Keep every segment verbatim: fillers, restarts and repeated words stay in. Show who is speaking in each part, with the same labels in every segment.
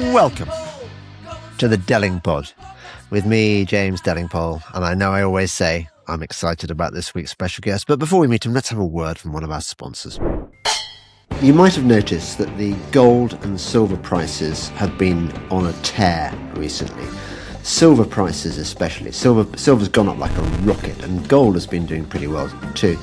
Speaker 1: Welcome to the Delingpod with me, James Delingpole. And I know I always say I'm excited about this week's special guest, but before we meet him, let's have a word from one of our sponsors. You might have noticed that the gold and silver prices have been on a tear recently. Silver prices especially. Silver, silver's gone up like a rocket, and gold has been doing pretty well too.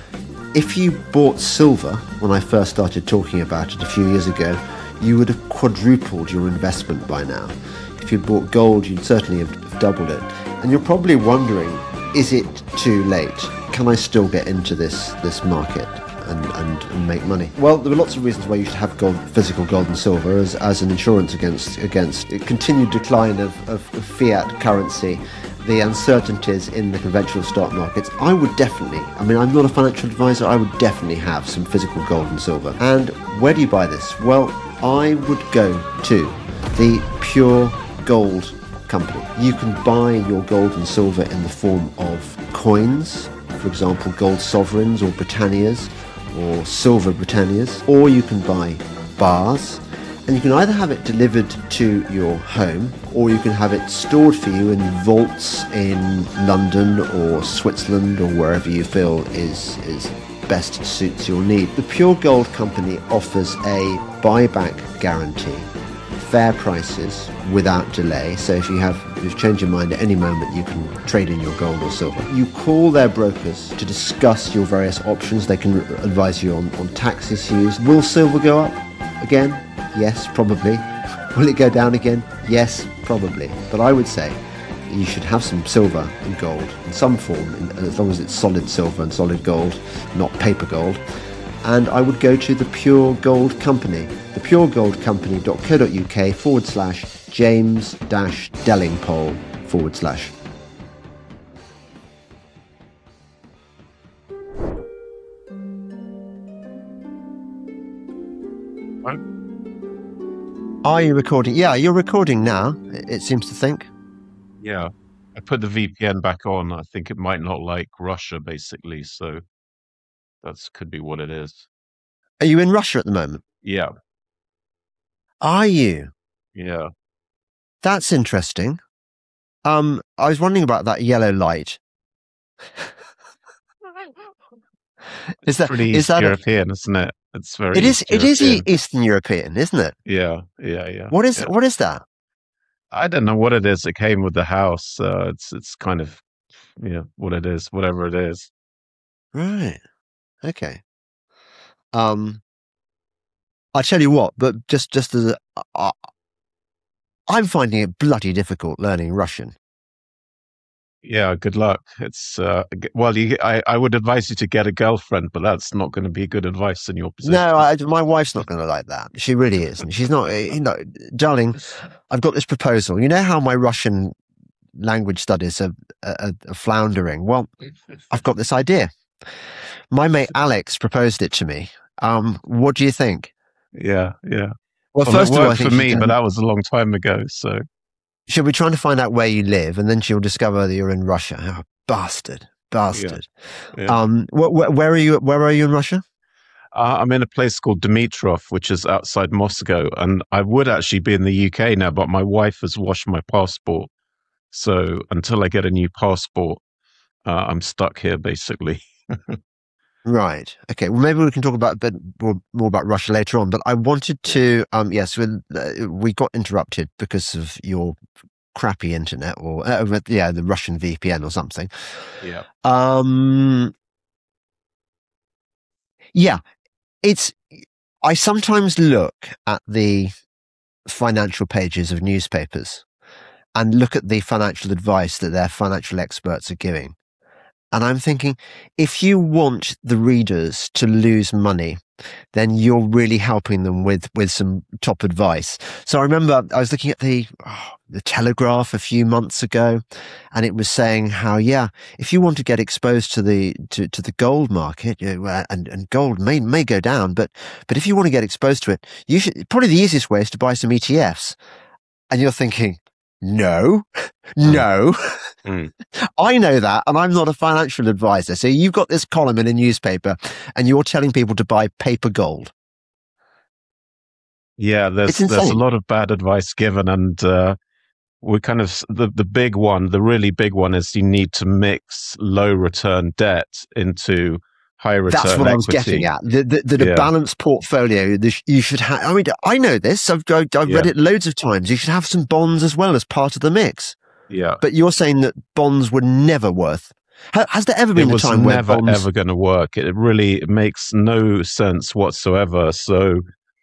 Speaker 1: If you bought silver when I first started talking about it a few years ago, you would have quadrupled your investment by now. If you'd bought gold, you'd certainly have doubled it. And you're probably wondering, is it too late? Can I still get into this this market and, and, and make money? Well, there are lots of reasons why you should have gold, physical gold and silver as, as an insurance against against a continued decline of, of fiat currency, the uncertainties in the conventional stock markets. I would definitely, I mean, I'm not a financial advisor, I would definitely have some physical gold and silver. And where do you buy this? Well, I would go to the Pure Gold Company. You can buy your gold and silver in the form of coins, for example, gold sovereigns or Britannias or silver Britannias, or you can buy bars, and you can either have it delivered to your home or you can have it stored for you in vaults in London or Switzerland or wherever you feel is is best suits your need. The Pure Gold Company offers a buyback guarantee, fair prices without delay. So if you have if you've changed your mind at any moment, you can trade in your gold or silver. You call their brokers to discuss your various options. They can advise you on, on tax issues. Will silver go up again? Yes, probably. Will it go down again? Yes, probably. But I would say you should have some silver and gold in some form, as long as it's solid silver and solid gold, not paper gold. And I would go to the Pure Gold Company, the puregoldcompany.co.uk forward slash James dash Delingpole forward slash.
Speaker 2: What?
Speaker 1: Are you recording? Yeah, you're recording now, it seems to think.
Speaker 2: Yeah, I put the V P N back on. I think it might not like Russia, basically. So that's could be what it is.
Speaker 1: Are you in Russia at the moment?
Speaker 2: Yeah,
Speaker 1: Are you?
Speaker 2: yeah.
Speaker 1: That's interesting. Um, I was wondering about that yellow light. Is that
Speaker 2: Pretty
Speaker 1: is
Speaker 2: East
Speaker 1: that a,
Speaker 2: European, isn't it? It's very
Speaker 1: it is
Speaker 2: East
Speaker 1: it is
Speaker 2: European.
Speaker 1: E- Eastern European, isn't it?
Speaker 2: Yeah, yeah, yeah.
Speaker 1: What is
Speaker 2: yeah.
Speaker 1: what is that?
Speaker 2: I don't know what it is. It came with the house. Uh, it's it's kind of yeah, what it is, whatever it is.
Speaker 1: Right. Okay. Um, I tell you what, but just just as a, uh, I'm finding it bloody difficult learning Russian.
Speaker 2: Yeah, good luck. It's uh, g- well, you, I I would advise you to get a girlfriend, but that's not going to be good advice in your position.
Speaker 1: No, I, my wife's not going to like that. She really isn't. She's not. You know, darling, I've got this proposal. You know how my Russian language studies are, are, are floundering? Well, I've got this idea. My mate Alex proposed it to me. Um, what do you think?
Speaker 2: Yeah, yeah.
Speaker 1: Well,
Speaker 2: Well,
Speaker 1: first
Speaker 2: it
Speaker 1: of all, I
Speaker 2: worked
Speaker 1: think
Speaker 2: for
Speaker 1: she
Speaker 2: me,
Speaker 1: can-
Speaker 2: but that was a long time ago. So
Speaker 1: she'll be trying to find out where you live, and then she'll discover that you're in Russia. Oh, bastard, bastard.
Speaker 2: yeah.
Speaker 1: Um, wh- wh- where are you? Where are you in Russia?
Speaker 2: Uh, I'm in a place called Dimitrov, which is outside Moscow, and I would actually be in the U K now, but my wife has washed my passport. So until I get a new passport, uh, I'm stuck here, basically.
Speaker 1: Right. Okay. Well, maybe we can talk about a bit more, more about Russia later on. But I wanted to. Um, yes, we, uh, we got interrupted because of your crappy internet, or uh, yeah, the Russian V P N or something.
Speaker 2: Yeah.
Speaker 1: Um. Yeah, it's. I sometimes look at the financial pages of newspapers and look at the financial advice that their financial experts are giving. And I'm thinking, if you want the readers to lose money, then you're really helping them with, with some top advice. So I remember I was looking at the, oh, the Telegraph a few months ago, and it was saying how, yeah, if you want to get exposed to the, to, to the gold market, you know, and, and gold may, may go down, but, but if you want to get exposed to it, you should, probably the easiest way is to buy some E T Fs. And you're thinking, no, no.
Speaker 2: Mm.
Speaker 1: I know that, and I'm not a financial advisor. So you've got this column in a newspaper, and you're telling people to buy paper gold.
Speaker 2: Yeah,
Speaker 1: It's
Speaker 2: there's there's a
Speaker 1: insane.
Speaker 2: lot of bad advice given, and uh, we kind of the the big one, the really big one is you need to mix low return debt into high
Speaker 1: That's
Speaker 2: return
Speaker 1: what I was getting
Speaker 2: equity.
Speaker 1: at. The, the, the, the
Speaker 2: Yeah,
Speaker 1: balanced portfolio, the, you should have, I mean, I know this. I've, I've I've read
Speaker 2: yeah,
Speaker 1: it loads of times. You should have some bonds as well as part of the mix.
Speaker 2: yeah.
Speaker 1: But you're saying that bonds were never worth. Ha- Has there ever
Speaker 2: It
Speaker 1: been a
Speaker 2: was
Speaker 1: time where
Speaker 2: never
Speaker 1: bonds,
Speaker 2: ever going to work. It really makes no sense whatsoever. So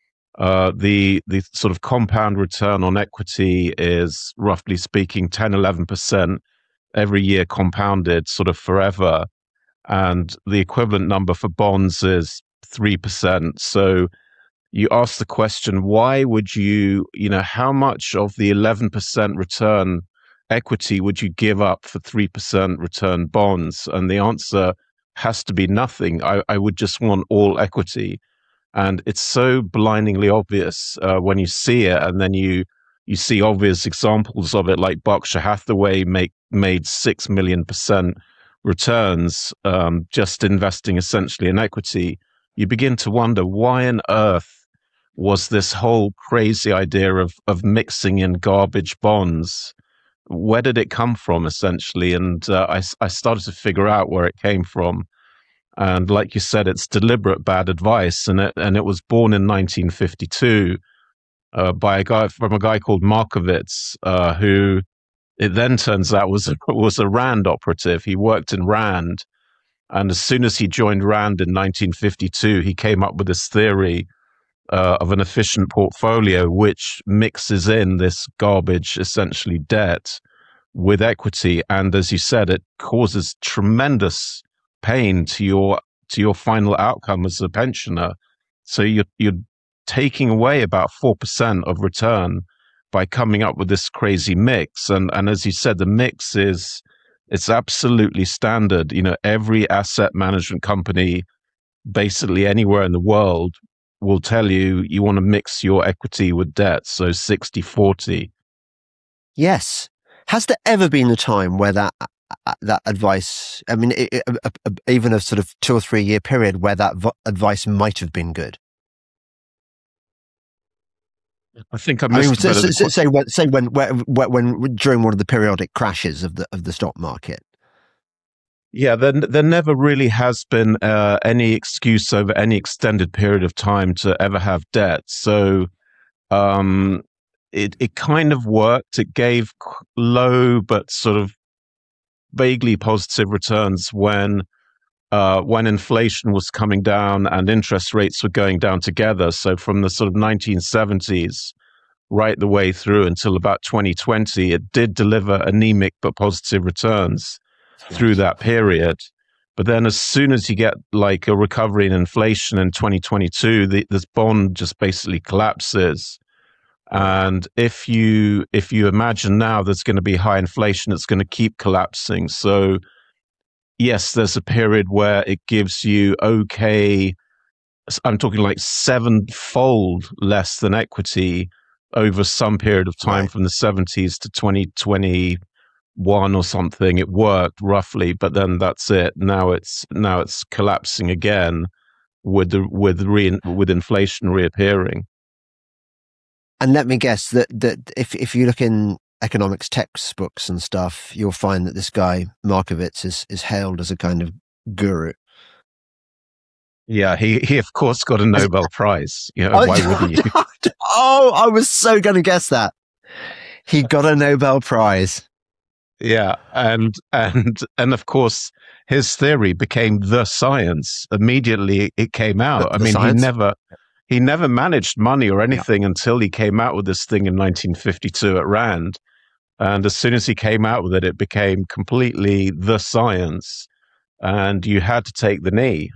Speaker 2: uh, the the sort of compound return on equity is roughly speaking ten eleven percent every year compounded sort of forever. And the equivalent number for bonds is three percent. So you ask the question, why would you, you know, how much of the eleven percent return equity would you give up for three percent return bonds? And the answer has to be nothing. I, I would just want all equity. And it's so blindingly obvious uh, when you see it, and then you you see obvious examples of it, like Berkshire Hathaway make made six million percent returns um, just investing essentially in equity. You begin to wonder, why on earth was this whole crazy idea of of mixing in garbage bonds? Where did it come from, essentially? And uh, I I started to figure out where it came from. And like you said, it's deliberate bad advice, and it and it was born in nineteen fifty-two uh, by a guy from a guy called Markowitz, uh, who it then turns out was a, was a Rand operative. He worked in Rand, and as soon as he joined Rand in nineteen fifty-two, he came up with this theory uh, of an efficient portfolio which mixes in this garbage, essentially debt, with equity. And as you said, it causes tremendous pain to your to your final outcome as a pensioner. So you're you're taking away about four percent of return by coming up with this crazy mix. And and as you said, the mix is it's absolutely standard. You know, every asset management company, basically anywhere in the world, will tell you you want to mix your equity with debt. So sixty forty.
Speaker 1: yes. Has there ever been a time where that uh, that advice, I mean, it, it, uh, uh, even a sort of two or three year period where that v- advice might have been good?
Speaker 2: I think I
Speaker 1: I mean,
Speaker 2: missed a
Speaker 1: so,
Speaker 2: bit of
Speaker 1: so,
Speaker 2: the
Speaker 1: so,
Speaker 2: question.
Speaker 1: say when, say when, when, when during one of the periodic crashes of the of the stock market.
Speaker 2: Yeah, there, there never really has been uh, any excuse over any extended period of time to ever have debt. So um, it it kind of worked. It gave low but sort of vaguely positive returns when uh, when inflation was coming down and interest rates were going down together. So from the sort of nineteen seventies right the way through until about twenty twenty, it did deliver anemic but positive returns through that period. But then as soon as you get like a recovery in inflation in twenty twenty-two, the, this bond just basically collapses. And if you if you imagine now there's going to be high inflation, it's going to keep collapsing. So yes, there's a period where it gives you okay, I'm talking like sevenfold less than equity over some period of time
Speaker 1: Right.
Speaker 2: from the seventies to twenty twenty-one or something. It worked roughly, but then that's it. Now it's now it's collapsing again with the with re, with inflation reappearing.
Speaker 1: And let me guess that, that if, if you look in economics textbooks and stuff, you'll find that this guy, Markowitz, is, is hailed as a kind of guru.
Speaker 2: Yeah, he he of course got a
Speaker 1: As-
Speaker 2: Nobel Prize. You know,
Speaker 1: Oh,
Speaker 2: why wouldn't you?
Speaker 1: oh, I was so going to guess that. He got a Nobel Prize.
Speaker 2: Yeah, and and and of course his theory became the science. Immediately it came out.
Speaker 1: The,
Speaker 2: I
Speaker 1: the
Speaker 2: mean,
Speaker 1: science?
Speaker 2: he never he never managed money or anything yeah. until he came out with this thing in nineteen fifty-two at Rand. And as soon as he came out with it, it became completely the science, and you had to take the knee.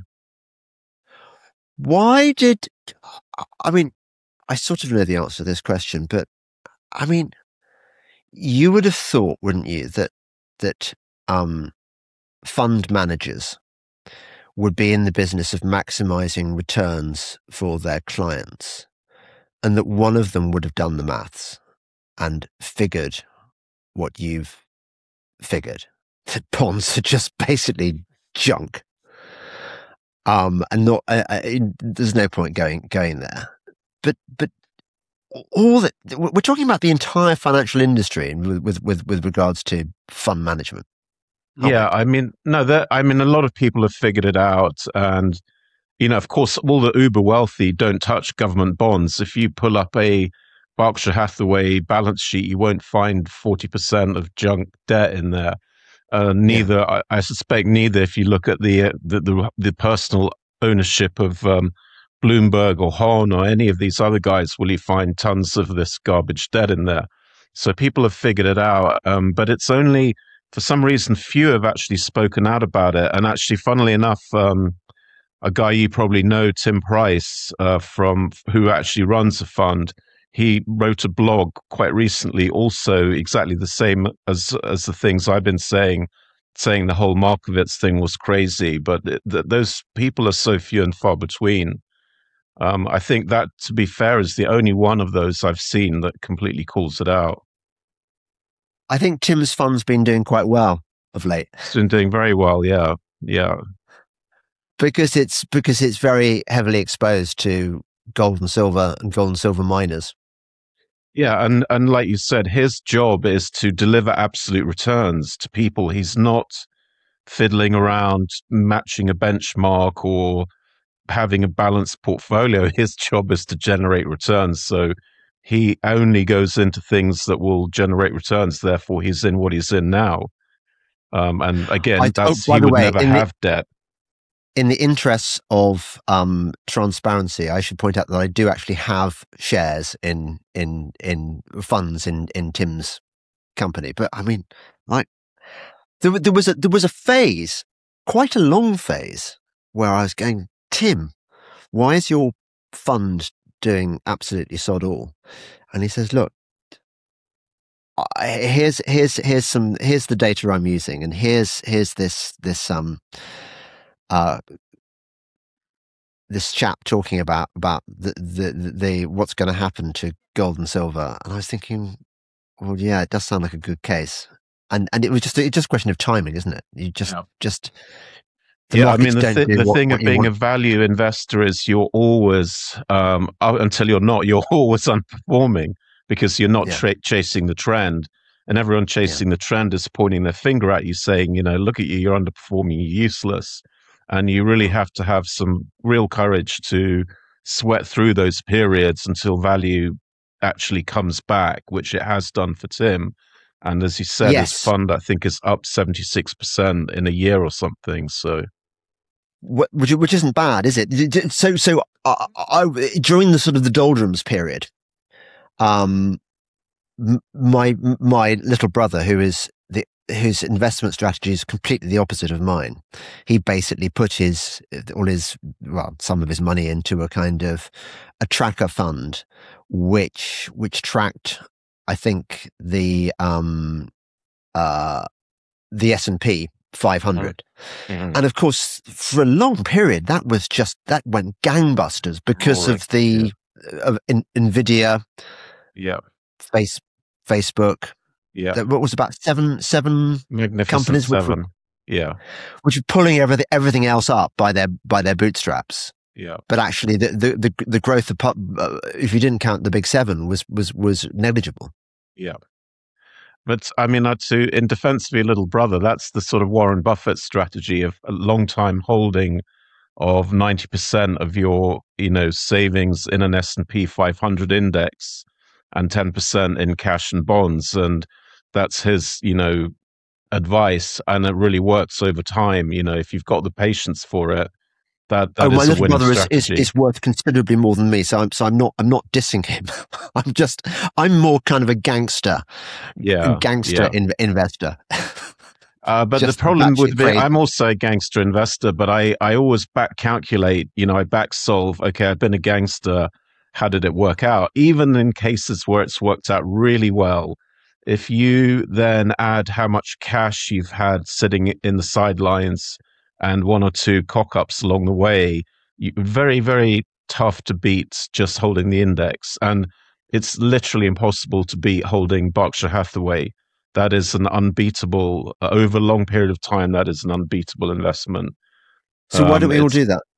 Speaker 1: Why did, I mean, I sort of know the answer to this question, but I mean, you would have thought, wouldn't you, that that um, fund managers would be in the business of maximizing returns for their clients, and that one of them would have done the maths and figured what you've figured, that bonds are just basically junk. Um, and not, uh, uh, there's no point going going there. But but all that we're talking about the entire financial industry with with with, with regards to fund management.
Speaker 2: Yeah, I mean, no, that I mean, a lot of people have figured it out, and you know, of course, all the uber wealthy don't touch government bonds. If you pull up a Berkshire Hathaway balance sheet, you won't find forty percent of junk debt in there. Uh, neither, yeah. I, I suspect, neither. If you look at the uh, the, the the personal ownership of um, Bloomberg or Hon or any of these other guys, will you find tons of this garbage debt in there? So people have figured it out, um, but it's only for some reason few have actually spoken out about it. And actually, funnily enough, um, a guy you probably know, Tim Price, uh, from who actually runs a fund. He wrote a blog quite recently, also exactly the same as as the things I've been saying, saying the whole Markowitz thing was crazy. But th- th- those people are so few and far between. Um, I think that, to be fair, is the only one of those I've seen that completely calls it out.
Speaker 1: I think Tim's fund's been doing quite well of late.
Speaker 2: It's been doing very well, yeah, yeah.
Speaker 1: Because it's because it's very heavily exposed to gold and silver and gold and silver miners.
Speaker 2: Yeah, and, and like you said, his job is to deliver absolute returns to people. He's not fiddling around matching a benchmark or having a balanced portfolio. His job is to generate returns. So he only goes into things that will generate returns. Therefore, he's in what he's in now. Um, and again,
Speaker 1: I,
Speaker 2: that's
Speaker 1: oh,
Speaker 2: he would
Speaker 1: way,
Speaker 2: never have the, debt.
Speaker 1: In the interests of um, transparency, I should point out that I do actually have shares in in in funds in in Tim's company. But I mean, like there, there was a there was a phase, quite a long phase, where I was going, Tim, why is your fund doing absolutely sod all? And he says, look, I, here's here's here's some here's the data I'm using, and here's here's this this um. Uh, this chap talking about about the the, the, the what's going to happen to gold and silver, and I was thinking, well, yeah, it does sound like a good case, and and it was just it's just a question of timing, isn't it? You just yeah. just
Speaker 2: yeah. I mean, the, th- the what, thing what of being want. a value investor is you're always um, until you're not, you're always underperforming because you're not yeah. tra- chasing the trend. And everyone chasing yeah. the trend is pointing their finger at you, saying, you know, look at you, you're underperforming, you're useless. And you really have to have some real courage to sweat through those periods until value actually comes back, which it has done for Tim. And as you said, yes. his fund, I think, is up seventy-six percent in a year or something. So,
Speaker 1: which, which isn't bad, is it? So, so I, I, during the sort of the doldrums period, um, my my little brother, who is the whose investment strategy is completely the opposite of mine. He basically put his, all his, well, some of his money into a kind of a tracker fund, which, which tracked, I think, the, um, uh, the S and P five hundred. Mm-hmm. And of course, for a long period, that was just, that went gangbusters because oh, of the, yeah. of in, NVIDIA,
Speaker 2: yeah,
Speaker 1: face, Facebook,
Speaker 2: yeah,
Speaker 1: what was about seven seven companies,
Speaker 2: seven.
Speaker 1: Which were,
Speaker 2: yeah,
Speaker 1: which were pulling everything everything else up by their by their bootstraps.
Speaker 2: Yeah,
Speaker 1: but actually, the the the, the growth of uh, if you didn't count the big seven was was was negligible.
Speaker 2: Yeah, but I mean, I'd say in defense of your little brother, that's the sort of Warren Buffett strategy of a long time holding of ninety percent of your you know savings in an S and P five hundred index and ten percent in cash and bonds. And that's his, you know, advice. And it really works over time. You know, if you've got the patience for it, that, that
Speaker 1: oh,
Speaker 2: is
Speaker 1: my
Speaker 2: a
Speaker 1: little
Speaker 2: winning
Speaker 1: brother is,
Speaker 2: strategy.
Speaker 1: is, is worth considerably more than me. So I'm, so I'm not, I'm not dissing him. I'm just, I'm more kind of a gangster,
Speaker 2: yeah,
Speaker 1: gangster
Speaker 2: yeah.
Speaker 1: In, investor.
Speaker 2: Uh, but the problem with me, I'm also a gangster investor, but I, I always back calculate, you know, I back solve, okay, I've been a gangster. How did it work out? Even in cases where it's worked out really well, if you then add how much cash you've had sitting in the sidelines and one or two cock-ups along the way, you, very, very tough to beat just holding the index. And it's literally impossible to beat holding Berkshire Hathaway. That is an unbeatable, uh, over a long period of time, that is an unbeatable investment.
Speaker 1: So why don't
Speaker 2: um,
Speaker 1: we all do that?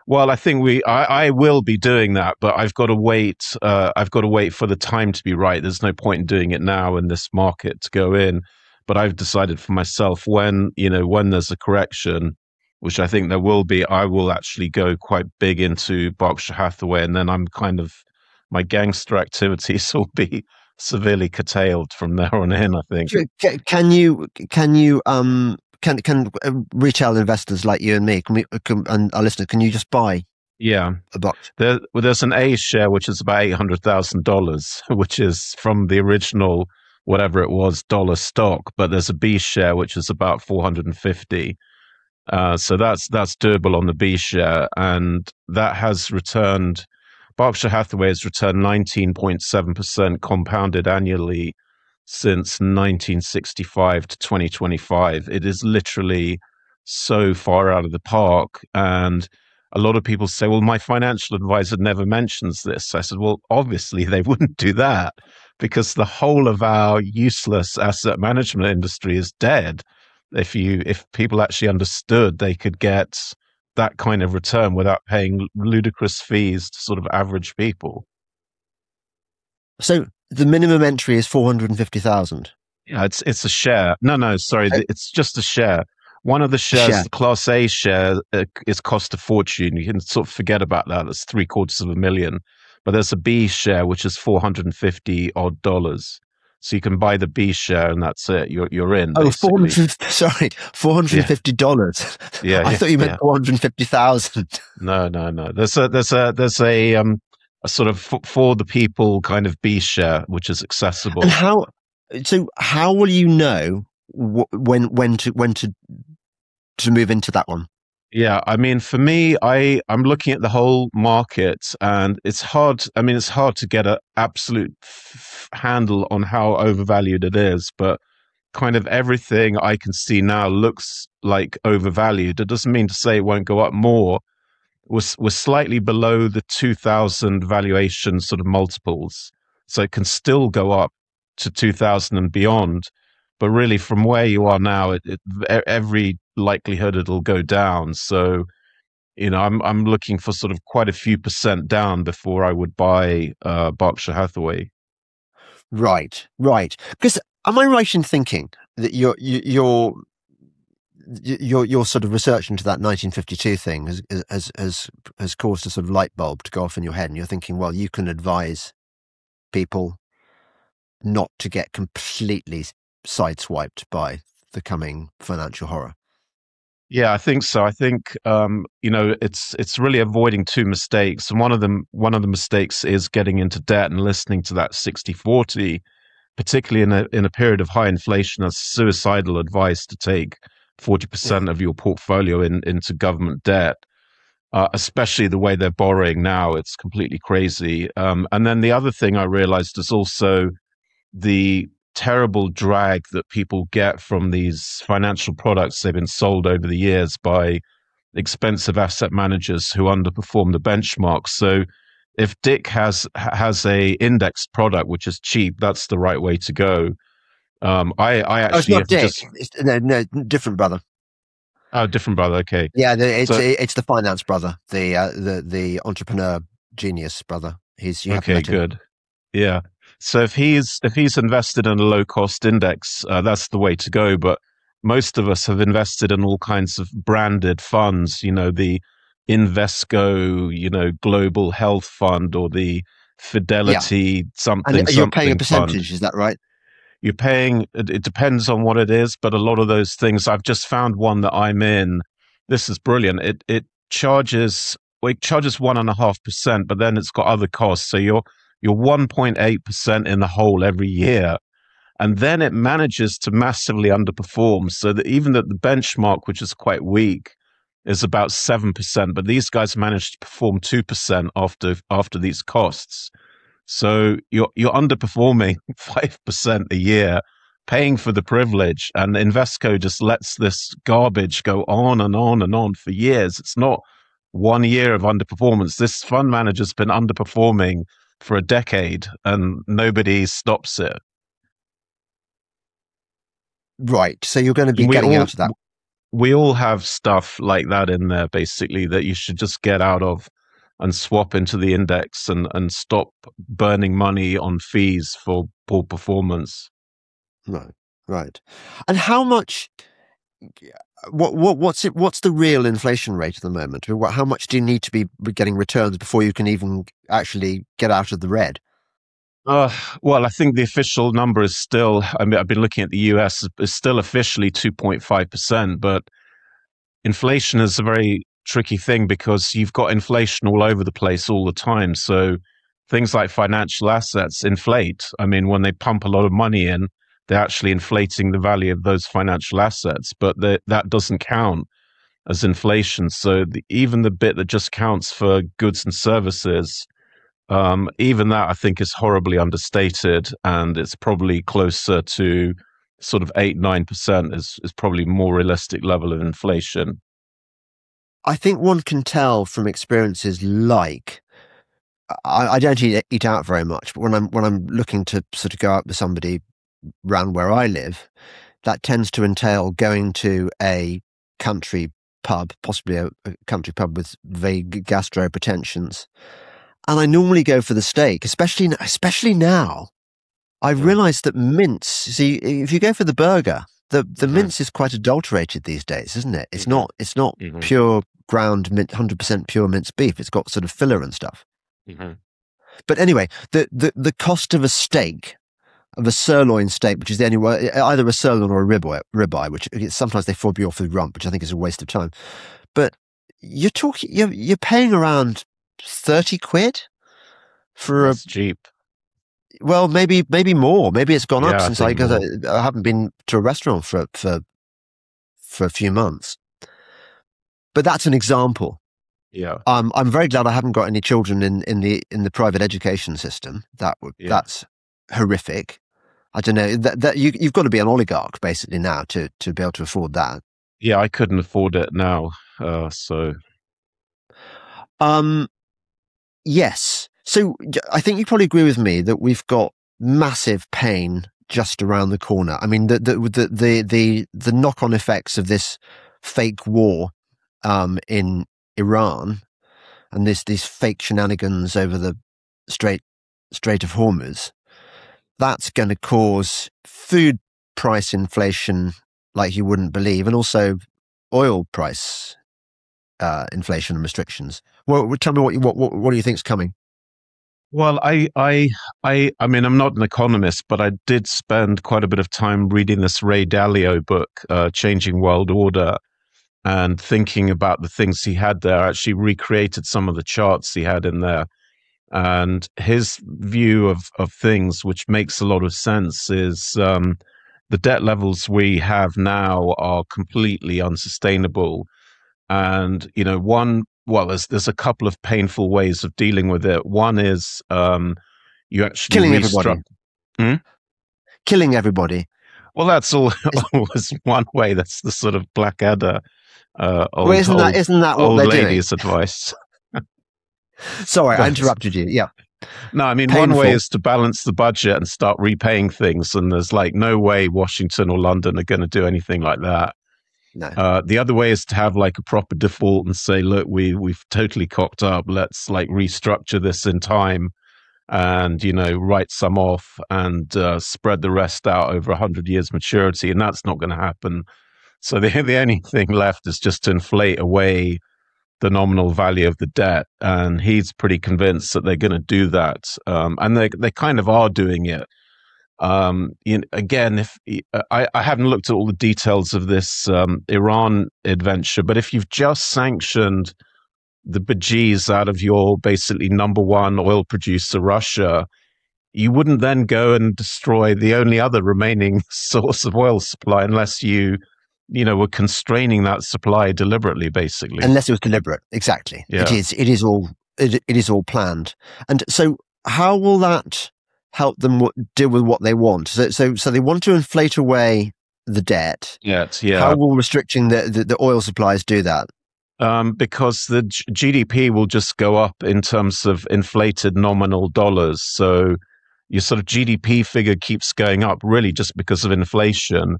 Speaker 2: Well, I think we, I, I will be doing that, but I've got to wait. Uh, I've got to wait for the time to be right. There's no point in doing it now in this market to go in. But I've decided for myself when, you know, when there's a correction, which I think there will be, I will actually go quite big into Berkshire Hathaway, and then I'm kind of, my gangster activities will be severely curtailed from there on in, I think.
Speaker 1: Can, can you, can you, um, can, can uh, retail investors like you and me, can we, can, and our listeners, can you just buy
Speaker 2: Yeah.
Speaker 1: a box?
Speaker 2: There, well, there's an A share, which is about eight hundred thousand dollars, which is from the original, whatever it was, dollar stock. But there's a B share, which is about four hundred fifty. Uh, so that's that's doable on the B share. And that has returned, Berkshire Hathaway has returned nineteen point seven percent compounded annually since nineteen sixty-five to twenty twenty-five. It is literally so far out of the park. And a lot of people say, well, my financial advisor never mentions this. I said, well, obviously they wouldn't do that because the whole of our useless asset management industry is dead. If you, if people actually understood they could get that kind of return without paying ludicrous fees to sort of average people.
Speaker 1: So the minimum entry is four hundred fifty thousand.
Speaker 2: Yeah, it's it's a share. No, no, sorry,
Speaker 1: Oh.
Speaker 2: it's just a share. One of the shares,
Speaker 1: Share.
Speaker 2: the Class A share, uh, is cost a fortune. You can sort of forget about that. That's three quarters of a million. But there's a B share, which is four hundred fifty odd dollars. So you can buy the B share, and that's it. You're you're in.
Speaker 1: Oh,
Speaker 2: basically.
Speaker 1: four hundred, sorry, four hundred fifty dollars.
Speaker 2: Yeah,
Speaker 1: I
Speaker 2: yeah,
Speaker 1: thought you meant
Speaker 2: yeah.
Speaker 1: four hundred fifty thousand.
Speaker 2: No, no, no. There's a there's a there's a um a sort of f- for the people kind of B share, which is accessible.
Speaker 1: And how? So how will you know wh- when when to when to to move into that one?
Speaker 2: Yeah, I mean, for me, I I'm looking at the whole market, and it's hard. I mean, it's hard to get an absolute f- handle on how overvalued it is, but kind of everything I can see now looks like overvalued. It doesn't mean to say it won't go up more. We're, we're slightly below the two thousand valuation sort of multiples, so it can still go up to two thousand and beyond. But really, from where you are now, it, it, every likelihood it'll go down. So, you know, I'm I'm looking for sort of quite a few percent down before I would buy uh, Berkshire Hathaway.
Speaker 1: Right, right. Because am I right in thinking that your your your your sort of research into that nineteen fifty-two thing has has has has caused a sort of light bulb to go off in your head, and you're thinking, well, you can advise people not to get completely sideswiped by the coming financial horror.
Speaker 2: Yeah, I think so. I think um, you know it's it's really avoiding two mistakes, and one of them one of the mistakes is getting into debt and listening to that sixty forty, particularly in a in a period of high inflation. As suicidal advice to take forty percent
Speaker 1: Yeah.
Speaker 2: of your portfolio in into government debt, uh, especially the way they're borrowing now. It's completely crazy. Um, and then the other thing I realized is also the terrible drag that people get from these financial products they've been sold over the years by expensive asset managers who underperform the benchmark. So if Dick has has a index product which is cheap, that's the right way to go. Um, I I
Speaker 1: Oh, it's
Speaker 2: actually
Speaker 1: not
Speaker 2: have
Speaker 1: Dick.
Speaker 2: just
Speaker 1: It's, no, no, different brother.
Speaker 2: oh different brother. Okay,
Speaker 1: Yeah, the, it's
Speaker 2: so
Speaker 1: it's the finance brother, the uh, the the entrepreneur genius brother. He's you have to
Speaker 2: okay,
Speaker 1: meet him.
Speaker 2: good. Yeah. So if he's if he's invested in a low cost index, uh, that's the way to go. But most of us have invested in all kinds of branded funds. You know, the Invesco, you know, Global Health Fund, or the Fidelity something
Speaker 1: And you're paying a
Speaker 2: something fund.
Speaker 1: percentage, is that right?
Speaker 2: You're paying. It, it depends on what it is, but a lot of those things. I've just found one that I'm in. This is brilliant. It it charges. Well, it charges one and a half percent, but then it's got other costs. So you're you're one point eight percent in the hole every year. And then it manages to massively underperform, so that even that the benchmark, which is quite weak, is about seven percent. But these guys managed to perform two percent after after these costs. So you're you're underperforming five percent a year, paying for the privilege. And Invesco just lets this garbage go on and on and on for years. It's not one year of underperformance. This fund manager's been underperforming for a decade, and nobody stops it.
Speaker 1: Right. So you're going to be
Speaker 2: We
Speaker 1: getting
Speaker 2: all-
Speaker 1: out of that.
Speaker 2: we all have stuff like that in there, basically, that you should just get out of and swap into the index and, and stop burning money on fees for poor performance.
Speaker 1: Right, right. And how much? What what what's it? What's the real inflation rate at the moment? How much do you need to be getting returns before you can even actually get out of the red?
Speaker 2: Uh, well, I think the official number is still, I mean, I've been looking at the U S, is still officially two point five percent, but inflation is a very tricky thing because you've got inflation all over the place all the time. So things like financial assets inflate. I mean, when they pump a lot of money in, they're actually inflating the value of those financial assets, but the, that doesn't count as inflation. So the, even the bit that just counts for goods and services, um, even that I think is horribly understated, and it's probably closer to sort of eight, nine percent is, is probably more realistic level of inflation.
Speaker 1: I think one can tell from experiences like, I, I don't eat, eat out very much, but when I'm when I'm looking to sort of go out with somebody around where I live, that tends to entail going to a country pub, possibly a, a country pub with vague gastro pretensions. And I normally go for the steak, especially especially now. I've realised that mince, see, if you go for the burger, the, the mm-hmm. mince is quite adulterated these days, isn't it? It's mm-hmm. not it's not mm-hmm. pure ground mint, one hundred percent pure minced beef. It's got sort of filler and stuff. Mm-hmm. But anyway, the, the, the cost of a steak, of a sirloin steak, which is the only way, either a sirloin or a ribeye, ribeye, which sometimes they fob you off the rump, which I think is a waste of time. But you're talking, you're, you're paying around thirty quid for
Speaker 2: That's
Speaker 1: a
Speaker 2: cheap.
Speaker 1: Well, maybe maybe more. Maybe it's gone
Speaker 2: yeah,
Speaker 1: up since I, I I haven't been to a restaurant for for for a few months. But that's an example.
Speaker 2: Yeah.
Speaker 1: Um, I'm very glad I haven't got any children in, in the in the private education system. That would yeah. That's horrific. I don't know that, that you you've got to be an oligarch basically now to to be able to afford that.
Speaker 2: Yeah, I couldn't afford it now. Uh, so.
Speaker 1: Um. Yes. So I think you probably agree with me that we've got massive pain just around the corner. I mean, the the the the the, the knock-on effects of this fake war um, in Iran and this these fake shenanigans over the Strait Strait of Hormuz, that's going to cause food price inflation like you wouldn't believe, and also oil price uh, inflation and restrictions. Well, tell me what you, what what what do you think's coming?
Speaker 2: Well, I, I, I, I mean, I'm not an economist, but I did spend quite a bit of time reading this Ray Dalio book, uh, Changing World Order, and thinking about the things he had there. I actually recreated some of the charts he had in there. And his view of, of things, which makes a lot of sense, is um, the debt levels we have now are completely unsustainable. And, you know, one Well, there's there's a couple of painful ways of dealing with it. One is um, you actually
Speaker 1: killing
Speaker 2: restruct-
Speaker 1: everybody.
Speaker 2: Hmm?
Speaker 1: Killing everybody.
Speaker 2: Well, that's all, always one way. That's the sort of Blackadder, uh, old,
Speaker 1: well, isn't
Speaker 2: old,
Speaker 1: that isn't that what
Speaker 2: old
Speaker 1: they're
Speaker 2: lady's
Speaker 1: doing?
Speaker 2: advice.
Speaker 1: Sorry, I interrupted you. Yeah.
Speaker 2: No, I mean,
Speaker 1: Painful.
Speaker 2: One way is to balance the budget and start repaying things, and there's like no way Washington or London are going to do anything like that.
Speaker 1: No.
Speaker 2: Uh, the other way is to have like a proper default and say, look, we, we've totally cocked up. Let's like restructure this in time and, you know, write some off and uh, spread the rest out over one hundred years maturity. And that's not going to happen. So the, the only thing left is just to inflate away the nominal value of the debt. And he's pretty convinced that they're going to do that. Um, and they, they kind of are doing it. Um, you know, again, if I, I haven't looked at all the details of this um, Iran adventure, but if you've just sanctioned the bejeez out of your basically number one oil producer, Russia, you wouldn't then go and destroy the only other remaining source of oil supply unless you, you know, were constraining that supply deliberately, basically.
Speaker 1: Unless it was deliberate, exactly.
Speaker 2: Yeah.
Speaker 1: It is. It is all. It, it is all planned. And so, how will that help them w- deal with what they want? So, so, so they want to inflate away the debt.
Speaker 2: Yes, yeah.
Speaker 1: How will restricting the, the, the oil supplies do that?
Speaker 2: Um, because the G- GDP will just go up in terms of inflated nominal dollars. So your sort of G D P figure keeps going up really just because of inflation.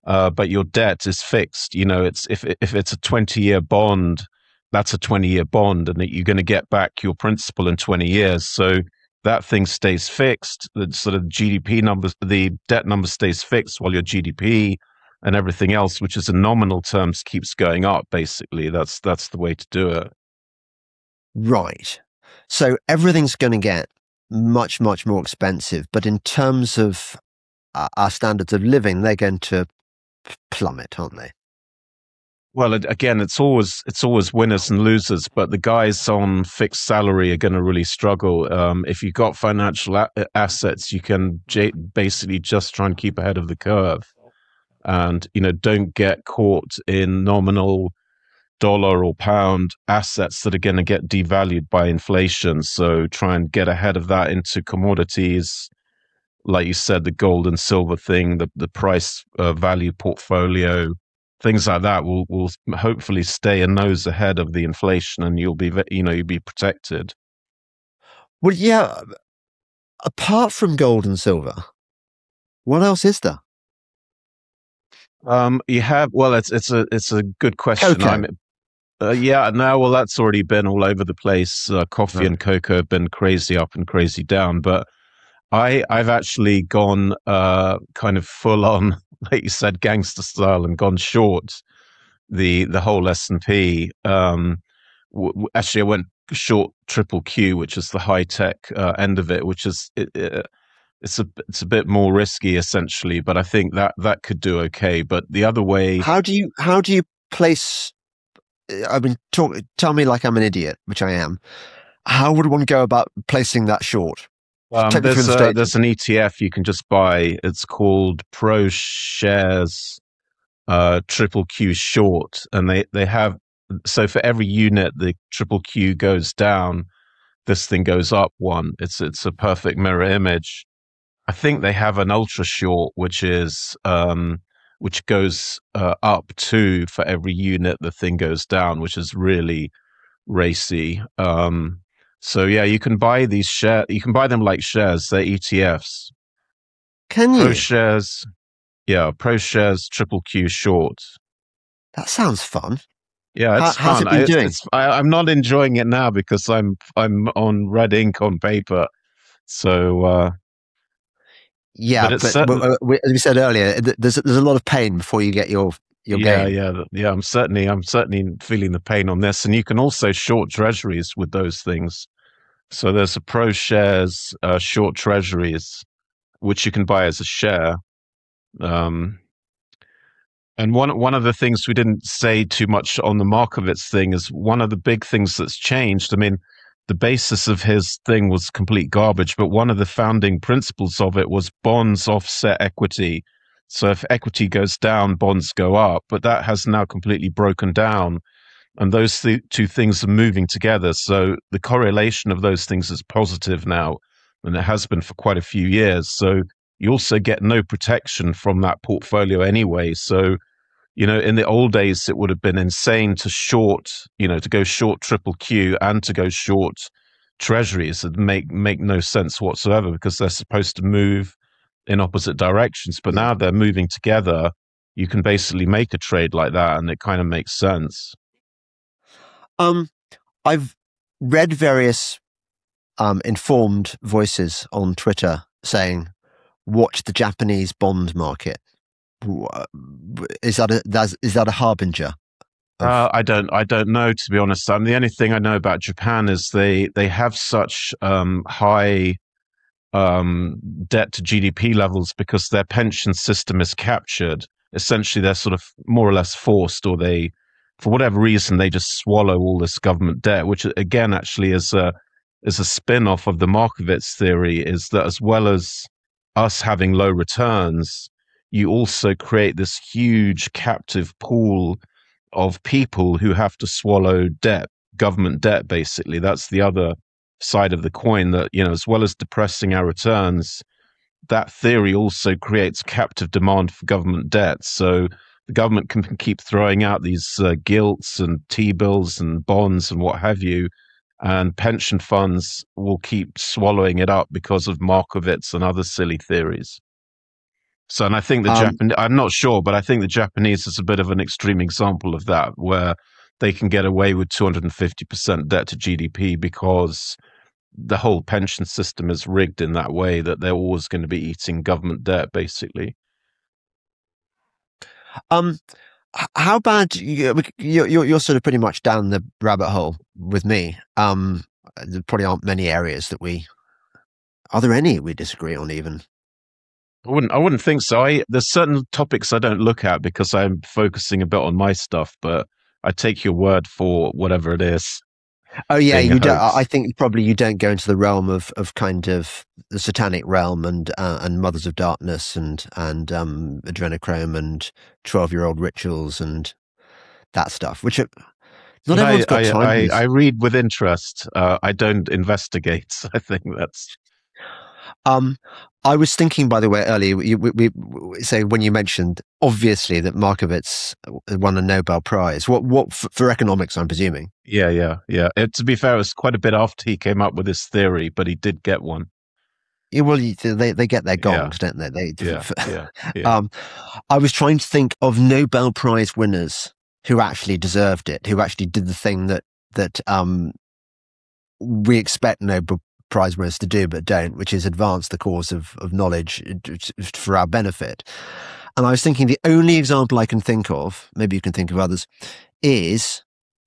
Speaker 2: uh, but your debt is fixed. You know, it's if if it's a twenty year bond, that's a twenty year bond, and that you're going to get back your principal in twenty years. So that thing stays fixed. The sort of G D P numbers, the debt number stays fixed, while your G D P and everything else, which is in nominal terms, keeps going up. Basically, that's that's the way to do it.
Speaker 1: Right. So everything's going to get much, much more expensive. But in terms of uh, our standards of living, they're going to plummet, aren't they?
Speaker 2: Well, again, it's always it's always winners and losers, but the guys on fixed salary are going to really struggle. Um, if you've got financial a- assets, you can j- basically just try and keep ahead of the curve, and you know, don't get caught in nominal dollar or pound assets that are going to get devalued by inflation. So try and get ahead of that into commodities, like you said, the gold and silver thing, the the price uh, value portfolio. Things like that will will hopefully stay a nose ahead of the inflation, and you'll be you know you'll be protected.
Speaker 1: Well, yeah. Apart from gold and silver, what else is there?
Speaker 2: Um, you have well, it's it's a it's a good question.
Speaker 1: Cocoa.
Speaker 2: I'm, uh, yeah, no, well, that's already been all over the place. Uh, coffee
Speaker 1: Right.
Speaker 2: and cocoa have been crazy up and crazy down, but I I've actually gone uh kind of full on, like you said, gangster style, and gone short the the whole S and P. Um, w- w- actually, I went short triple Q, which is the high tech uh, end of it, which is it, it, it's a it's a bit more risky essentially, but I think that that could do okay. But the other way,
Speaker 1: How do you how do you place? I mean, talk, tell me like I'm an idiot, which I am. How would one go about placing that short?
Speaker 2: um,
Speaker 1: Take me through
Speaker 2: there's
Speaker 1: the
Speaker 2: a,
Speaker 1: stages.
Speaker 2: there's an E T F you can just buy. It's called Pro Shares uh, Triple Q Short, and they they have so for every unit the Triple Q goes down, this thing goes up one. It's it's a perfect mirror image. I think they have an ultra short, which is um, which goes uh, up two for every unit the thing goes down, which is really racy. Um, so yeah, you can buy these share. You can buy them like shares. They're E T Fs.
Speaker 1: Can
Speaker 2: Pro
Speaker 1: you?
Speaker 2: shares, yeah, Pro shares Triple Q short.
Speaker 1: That sounds fun.
Speaker 2: Yeah,
Speaker 1: How,
Speaker 2: it's
Speaker 1: how's
Speaker 2: fun.
Speaker 1: it been
Speaker 2: I,
Speaker 1: doing?
Speaker 2: it's I, I'm not enjoying it now because I'm I'm on red ink on paper. So, uh,
Speaker 1: Yeah,
Speaker 2: but it's
Speaker 1: but
Speaker 2: certain.
Speaker 1: uh, we, as we said earlier, th- there's there's a lot of pain before you get your your
Speaker 2: Yeah,
Speaker 1: gain.
Speaker 2: yeah, th- yeah. I'm certainly, I'm certainly feeling the pain on this, and you can also short treasuries with those things. So there's a Pro Shares uh, short treasuries, which you can buy as a share. Um, and one one of the things we didn't say too much on the Markovitz thing is one of the big things that's changed. I mean, the basis of his thing was complete garbage, but one of the founding principles of it was bonds offset equity. So if equity goes down, bonds go up, but that has now completely broken down. And those th- two things are moving together. So the correlation of those things is positive now, and it has been for quite a few years. So you also get no protection from that portfolio anyway. So, you know, in the old days, it would have been insane to short, you know, to go short triple Q and to go short treasuries. It make make no sense whatsoever because they're supposed to move in opposite directions. But now they're moving together. You can basically make a trade like that, and it kind of makes sense.
Speaker 1: Um, I've read various um informed voices on Twitter saying, "Watch the Japanese bond market." Wha- Is that a that's, is that a harbinger of?
Speaker 2: Uh, I don't, I don't know to be honest. Um, the only thing I know about Japan is they they have such um, high um, debt to G D P levels because their pension system is captured. Essentially, they're sort of more or less forced, or they, for whatever reason, they just swallow all this government debt. Which again, actually, is a is a spin off of the Markovitz theory. Is that as well as us having low returns, you also create this huge captive pool of people who have to swallow debt, government debt, basically. That's the other side of the coin that, you know, as well as depressing our returns, that theory also creates captive demand for government debt. So the government can keep throwing out these uh, gilts and T-bills and bonds and what have you, and pension funds will keep swallowing it up because of Markowitz and other silly theories. So, and I think the
Speaker 1: Um,
Speaker 2: Japan, I'm not sure, but I think the Japanese is a bit of an extreme example of that, where they can get away with two hundred fifty percent debt to G D P because the whole pension system is rigged in that way that they're always going to be eating government debt, basically.
Speaker 1: um, h- how bad you, you're, you're you're sort of pretty much down the rabbit hole with me. Um, there probably aren't many areas that we. Are there any we disagree on even?
Speaker 2: I wouldn't. I wouldn't think so. I there's certain topics I don't look at because I'm focusing a bit on my stuff. But I take your word for whatever it is.
Speaker 1: Oh yeah,
Speaker 2: Being a
Speaker 1: you don't.
Speaker 2: hoax.
Speaker 1: I think probably you don't go into the realm of, of kind of the satanic realm and uh, and Mothers of Darkness and and um, adrenochrome and twelve year old rituals and that stuff. Which are, not
Speaker 2: But
Speaker 1: everyone's
Speaker 2: I,
Speaker 1: got
Speaker 2: I,
Speaker 1: time. for
Speaker 2: I,
Speaker 1: this.
Speaker 2: I read with interest. Uh, I don't investigate. I think that's
Speaker 1: Um, I was thinking, by the way, earlier, we, we, we, we say when you mentioned obviously that Markowitz won a Nobel Prize. What what for, for economics? I'm presuming.
Speaker 2: yeah, yeah, yeah. It, to be fair, it was quite a bit after he came up with his theory, but he did get one.
Speaker 1: Yeah, well, you- they they get their
Speaker 2: Yeah.
Speaker 1: gongs, don't they? They.
Speaker 2: Yeah, yeah, yeah.
Speaker 1: Um, I was trying to think of Nobel Prize winners who actually deserved it, who actually did the thing that that um, we expect Nobel Prize winners to do, but don't, which is advance the cause of, of knowledge for our benefit. And I was thinking the only example I can think of, maybe you can think of others, is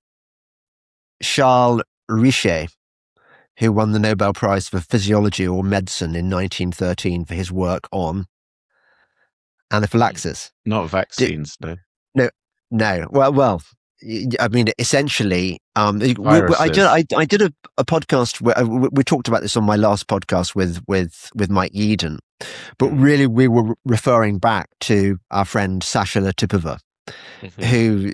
Speaker 1: Charles Richet, who won the Nobel Prize for Physiology or Medicine in nineteen thirteen for his work on anaphylaxis.
Speaker 2: Not vaccines, no.
Speaker 1: No, no. Well, well. y- I mean, essentially, um, we- we- I
Speaker 2: Viruses.
Speaker 1: did. I, I did a, a podcast where uh, we, we talked about this on my last podcast with with with Mike Eden, but
Speaker 2: Mm.
Speaker 1: really we were referring back to our friend Sasha Latipova,
Speaker 2: Mhm.
Speaker 1: who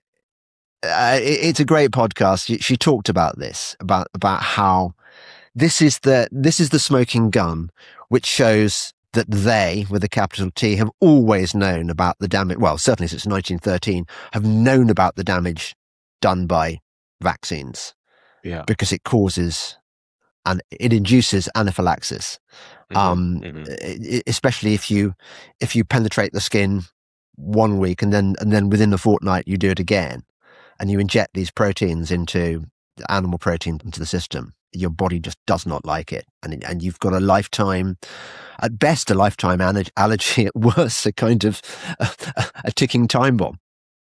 Speaker 1: uh, it- it's a great podcast. She, she talked about this about about how this is the this is the smoking gun, which shows that they, with a capital T, have always known about the damage. Well, certainly since nineteen thirteen, have known about the damage done by vaccines
Speaker 2: Yeah.
Speaker 1: because it causes and it induces anaphylaxis.
Speaker 2: Mhm,
Speaker 1: Um,
Speaker 2: mhm.
Speaker 1: e- e- especially if you if you penetrate the skin one week and then and then within a fortnight you do it again, and you inject these proteins into animal proteins into the system, your body just does not like it, and it- and you've got a lifetime, at best a lifetime ana- allergy, at worst a kind of a, a ticking time bomb.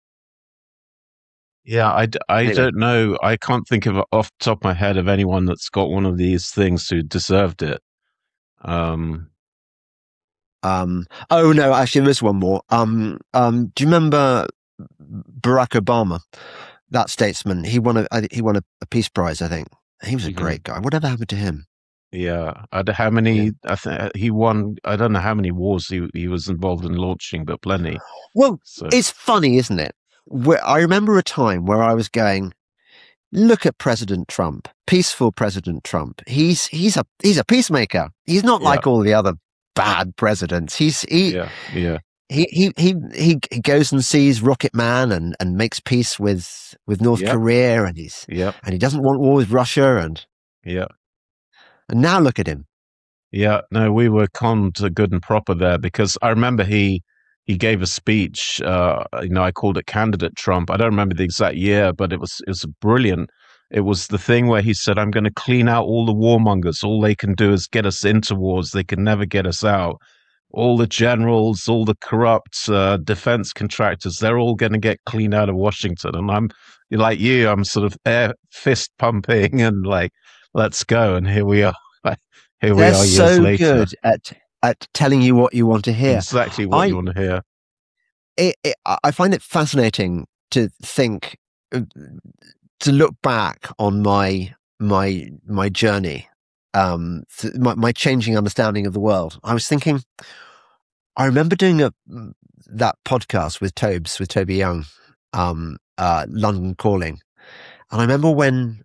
Speaker 2: Yeah, I, d- I
Speaker 1: Anyway.
Speaker 2: don't know. I can't think of off the top of my head of anyone that's got one of these things who deserved it. Um,
Speaker 1: Um, oh no, actually, there's one more. Um, um, do you remember Barack Obama, that statesman? He won a I think he won a, a Peace Prize, I think. He was a
Speaker 2: Mhm.
Speaker 1: great guy. Whatever happened to him?
Speaker 2: yeah, I d how many? I think he won. I don't know how many wars he he was involved in launching, but plenty.
Speaker 1: Well,
Speaker 2: So
Speaker 1: it's funny, isn't it? Where I remember a time where I was going, look at President Trump, peaceful President Trump. He's he's a he's a peacemaker. He's not
Speaker 2: Yeah.
Speaker 1: like all the other bad presidents. He's he
Speaker 2: yeah, yeah,
Speaker 1: he he he he he goes and sees Rocket Man and and makes peace with with North
Speaker 2: Yep.
Speaker 1: Korea, and he's
Speaker 2: yeah,
Speaker 1: and he doesn't want war with Russia, and
Speaker 2: yeah.
Speaker 1: and now look at him.
Speaker 2: Yeah, no, we were conned to good and proper there because I remember he he gave a speech. Uh, you know, I called it Candidate Trump. I don't remember the exact year, but it was it was brilliant. It was the thing where he said, "I'm going to clean out all the warmongers. All they can do is get us into wars. They can never get us out. All the generals, all the corrupt uh, defense contractors, they're all going to get cleaned out of Washington." And I'm like you, I'm sort of air fist pumping and like, let's go. And here we are. Here we
Speaker 1: They're
Speaker 2: are years
Speaker 1: so
Speaker 2: later.
Speaker 1: good at at telling you what you want to hear.
Speaker 2: Exactly what
Speaker 1: I-
Speaker 2: you want to hear.
Speaker 1: It, it, I find it fascinating to think, uh, to look back on my my my journey, um, th- my, my changing understanding of the world. I was thinking, I remember doing a that podcast with Tobes, with Toby Young, um, uh, London Calling, and I remember when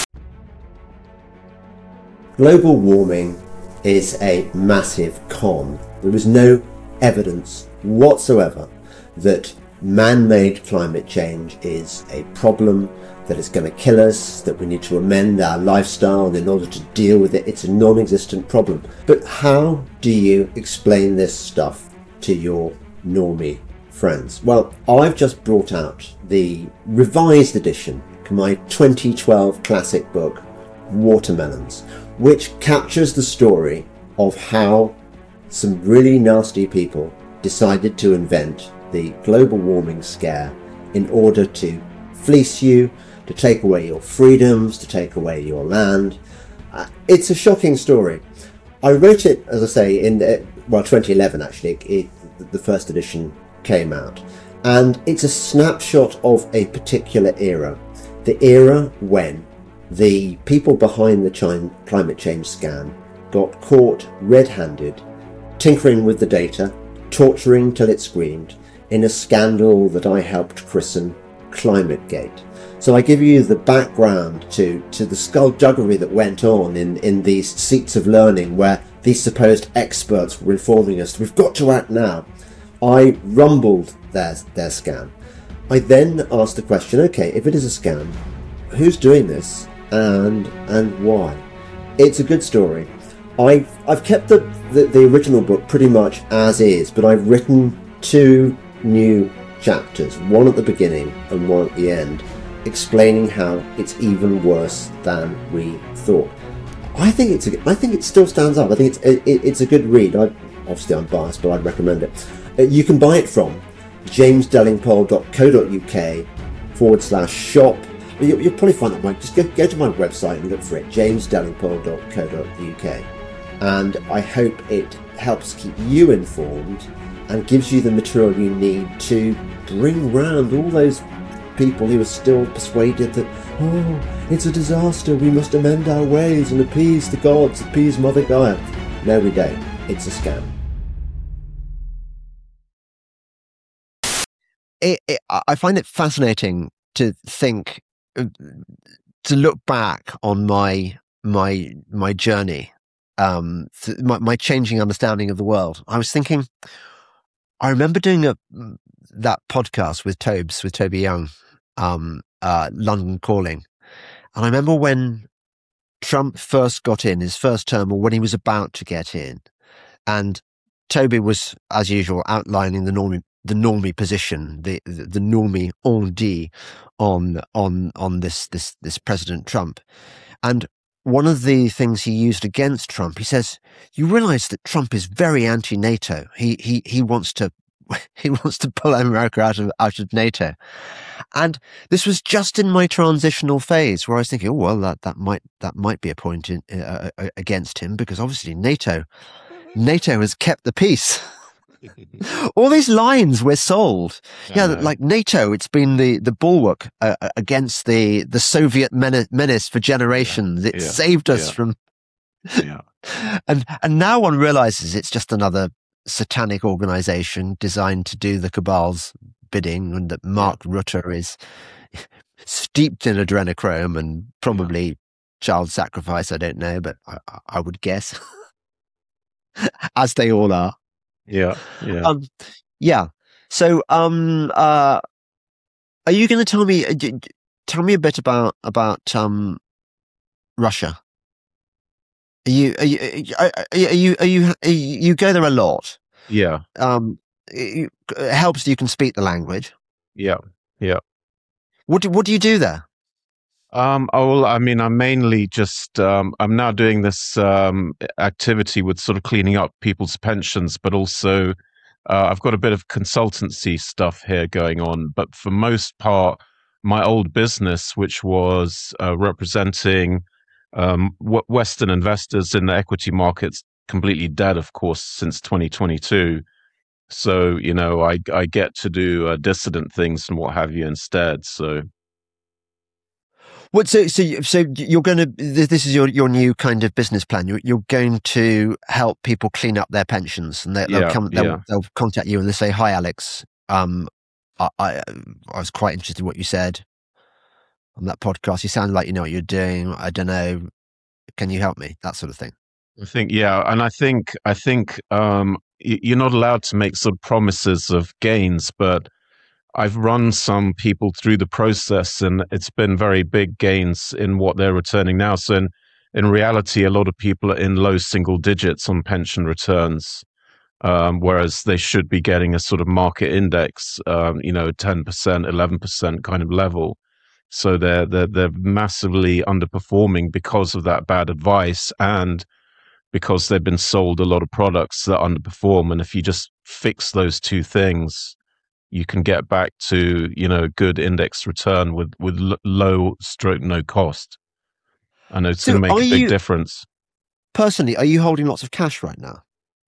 Speaker 1: global warming is a massive con. There is no evidence whatsoever that man-made climate change is a problem, that it's going to kill us, that we need to amend our lifestyle in order to deal with it. It's a non-existent problem. But how do you explain this stuff to your normie friends? Well, I've just brought out the revised edition to my twenty twelve classic book, Watermelons, which captures the story of how some really nasty people decided to invent the global warming scare in order to fleece you, to take away your freedoms, to take away your land. Uh, it's a shocking story. I wrote it, as I say, in the, well, twenty eleven actually, it, the first edition came out. And it's a snapshot of a particular era. The era when the people behind the China climate change scam got caught red-handed, tinkering with the data, torturing till it screamed, in a scandal that I helped christen ClimateGate. So I give you the background to, to the skullduggery that went on in, in these seats of learning where these supposed experts were informing us, we've got to act now. I rumbled their, their scam. I then asked the question, okay, if it is a scam, who's doing this and and why? It's a good story. I've, I've kept the, the, the original book pretty much as is, but I've written two new chapters, one at the beginning and one at the end, explaining how it's even worse than we thought. I think it's a, I think it still stands up. I think it's it, it's a good read. I, obviously I'm biased, but I'd recommend it. Uh, you can buy it from jamesdellingpole.co.uk forward slash shop. You, you'll probably find that. Just go, go to my website and look for it, jamesdellingpole.co.uk. And I hope it helps keep you informed and gives you the material you need to bring round all those people who are still persuaded that, oh, it's a disaster, we must amend our ways and appease the gods, appease Mother Gaia. No, we don't. It's a scam. It, it, I find it fascinating to think, to look back on my my my journey, um, my, my changing understanding of the world. I was thinking, I remember doing a that podcast with Tobes, with Toby Young, um, uh, London Calling. And I remember when Trump first got in, his first term, or when he was about to get in, and Toby was, as usual, outlining the normie, the normie position, the the, the normie on dit on on on this this this President Trump. And one of the things he used against Trump, he says, you realize that Trump is very anti-NATO. He he he wants to he wants to pull America out of out of NATO. And this was just in my transitional phase where I was thinking, oh well, that that might that might be a point in, uh, against him, because obviously NATO NATO has kept the peace. All these lines we're sold. Yeah, yeah, like NATO, it's been the, the bulwark uh, against the, the Soviet menace, menace for generations. Yeah, it yeah, saved us yeah. from... yeah. And and now one realizes it's just another satanic organization designed to do the cabal's bidding, and that Mark yeah. Rutte is steeped in adrenochrome and probably yeah. child sacrifice, I don't know, but I, I would guess. As they all are.
Speaker 2: Yeah, yeah,
Speaker 1: um, yeah. So, um, uh, are you going to tell me? Tell me a bit about about um, Russia. Are you are you are you are you are you, you go there a lot?
Speaker 2: Yeah.
Speaker 1: Um, it, it helps that you can speak the language.
Speaker 2: Yeah, yeah.
Speaker 1: What do what do you do there?
Speaker 2: Um, oh, well, I mean, I'm mainly just, um, I'm now doing this um, activity with sort of cleaning up people's pensions, but also uh, I've got a bit of consultancy stuff here going on. But for most part, my old business, which was uh, representing um, w- Western investors in the equity markets, completely dead, of course, since twenty twenty-two. So, you know, I, I get to do uh, dissident things and what have you instead, so...
Speaker 1: What so so so you're going to this is your your new kind of business plan. You're you're going to help people clean up their pensions, and they, they'll
Speaker 2: yeah,
Speaker 1: come they'll,
Speaker 2: yeah.
Speaker 1: they'll contact you and they say, "Hi, Alex. Um, I, I I was quite interested in what you said on that podcast. You sounded like you know what you're doing. I don't know. Can you help me?" That sort of thing.
Speaker 2: I think yeah, and I think I think um, you're not allowed to make sort of promises of gains, but I've run some people through the process, and it's been very big gains in what they're returning now. So in, in reality, a lot of people are in low single digits on pension returns. Um, whereas they should be getting a sort of market index, um, you know, ten percent, eleven percent kind of level. So they're, they're, they're massively underperforming because of that bad advice and because they've been sold a lot of products that underperform. And if you just fix those two things, you can get back to, you know, good index return with, with l- low stroke, no cost. And it's going
Speaker 1: So
Speaker 2: to make
Speaker 1: are
Speaker 2: a big
Speaker 1: you,
Speaker 2: difference.
Speaker 1: personally, are you holding lots of cash right now?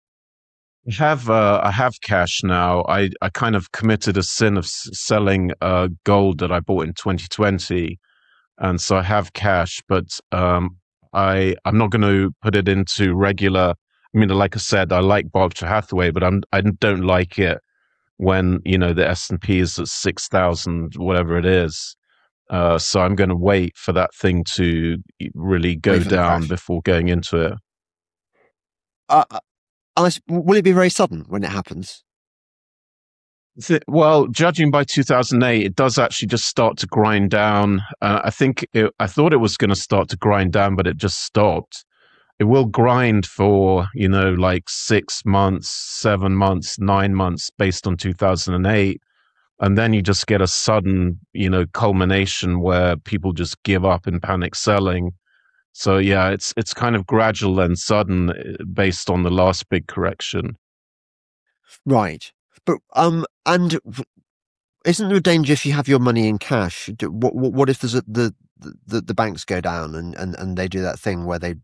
Speaker 2: I have uh, I have cash now. I, I kind of committed a sin of s- selling uh, gold that I bought in twenty twenty, and so I have cash. But um, I I'm not going to put it into regular. I mean, like I said, I like Berkshire Hathaway, but I'm I don't like it when you know the S and P is at six thousand, whatever it is. Uh, so I'm going to wait for that thing to really go
Speaker 1: Wait for the
Speaker 2: down
Speaker 1: crash.
Speaker 2: before going into it.
Speaker 1: Uh, uh, unless, will it be very sudden when it happens?
Speaker 2: Th- Well, judging by two thousand eight, it does actually just start to grind down. Uh, I think it, I thought it was going to start to grind down, but it just stopped. It will grind for, you know, like six months, seven months, nine months based on two thousand eight. And then you just get a sudden, you know, culmination where people just give up in panic selling. So yeah, it's it's kind of gradual and sudden uh, based on the last big correction.
Speaker 1: Right. But, um, and isn't there a danger if you have your money in cash? Do, what, what, what if there's a, the, the, the banks go down and, and, and they do that thing where they,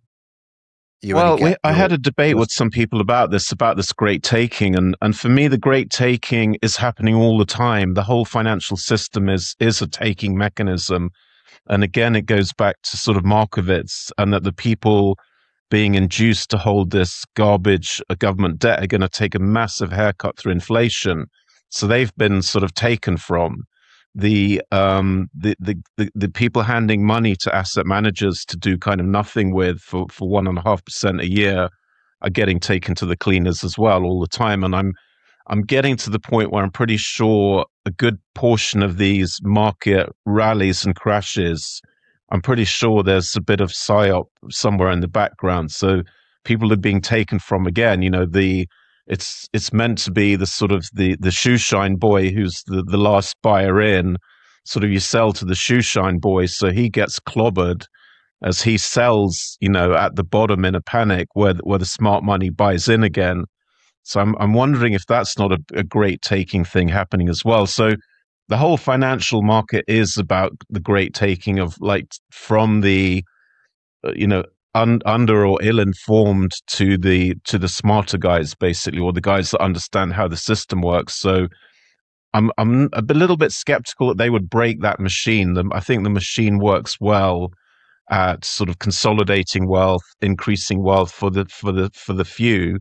Speaker 1: you only
Speaker 2: Well, we,
Speaker 1: get
Speaker 2: I had
Speaker 1: your,
Speaker 2: a debate
Speaker 1: your
Speaker 2: with some people about this, about this great taking, and and for me, the great taking is happening all the time. The whole financial system is is a taking mechanism, and again, it goes back to sort of Markowitz, and that the people being induced to hold this garbage uh, government debt are going to take a massive haircut through inflation. So they've been sort of taken from the um the, the the the people handing money to asset managers to do kind of nothing with for for one and a half percent a year are getting taken to the cleaners as well all the time. And I'm I'm getting to the point where I'm pretty sure a good portion of these market rallies and crashes, I'm pretty sure there's a bit of psyop somewhere in the background. So people are being taken from again. You know, the it's it's meant to be the sort of the the shoe shine boy who's the the last buyer in. Sort of you sell to the shoe shine boy, so he gets clobbered as he sells. You know, at the bottom in a panic, where where the smart money buys in again. So I'm I'm wondering if that's not a, a great taking thing happening as well. So the whole financial market is about the great taking of like from the uh, you know un, under or ill informed to the to the smarter guys basically, or the guys that understand how the system works. So I'm I'm a little bit skeptical that they would break that machine. The, I think the machine works well at sort of consolidating wealth, increasing wealth for the for the for the few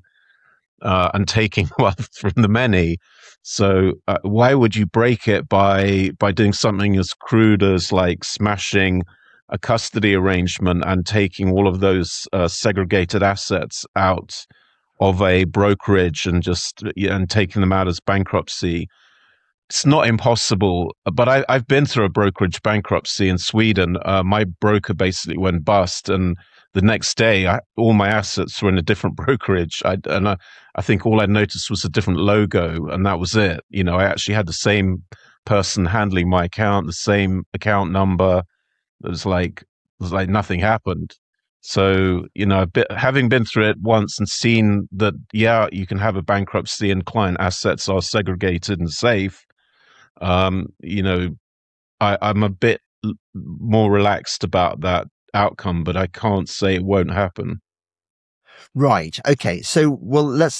Speaker 2: uh, and taking wealth from the many. So uh, why would you break it by by doing something as crude as like smashing a custody arrangement and taking all of those uh, segregated assets out of a brokerage and just yeah, and taking them out as bankruptcy? It's not impossible, but I, I've been through a brokerage bankruptcy in Sweden. Uh, my broker basically went bust, and the next day, I, all my assets were in a different brokerage. I, and I, I think all I noticed was a different logo, and that was it. You know, I actually had the same person handling my account, the same account number. It was like it was like nothing happened. So, you know, a bit, having been through it once and seen that, yeah, you can have a bankruptcy and client assets are segregated and safe, um, you know, I, I'm a bit l- more relaxed about that outcome, but I can't say it won't happen.
Speaker 1: right. Okay. So, well, let's,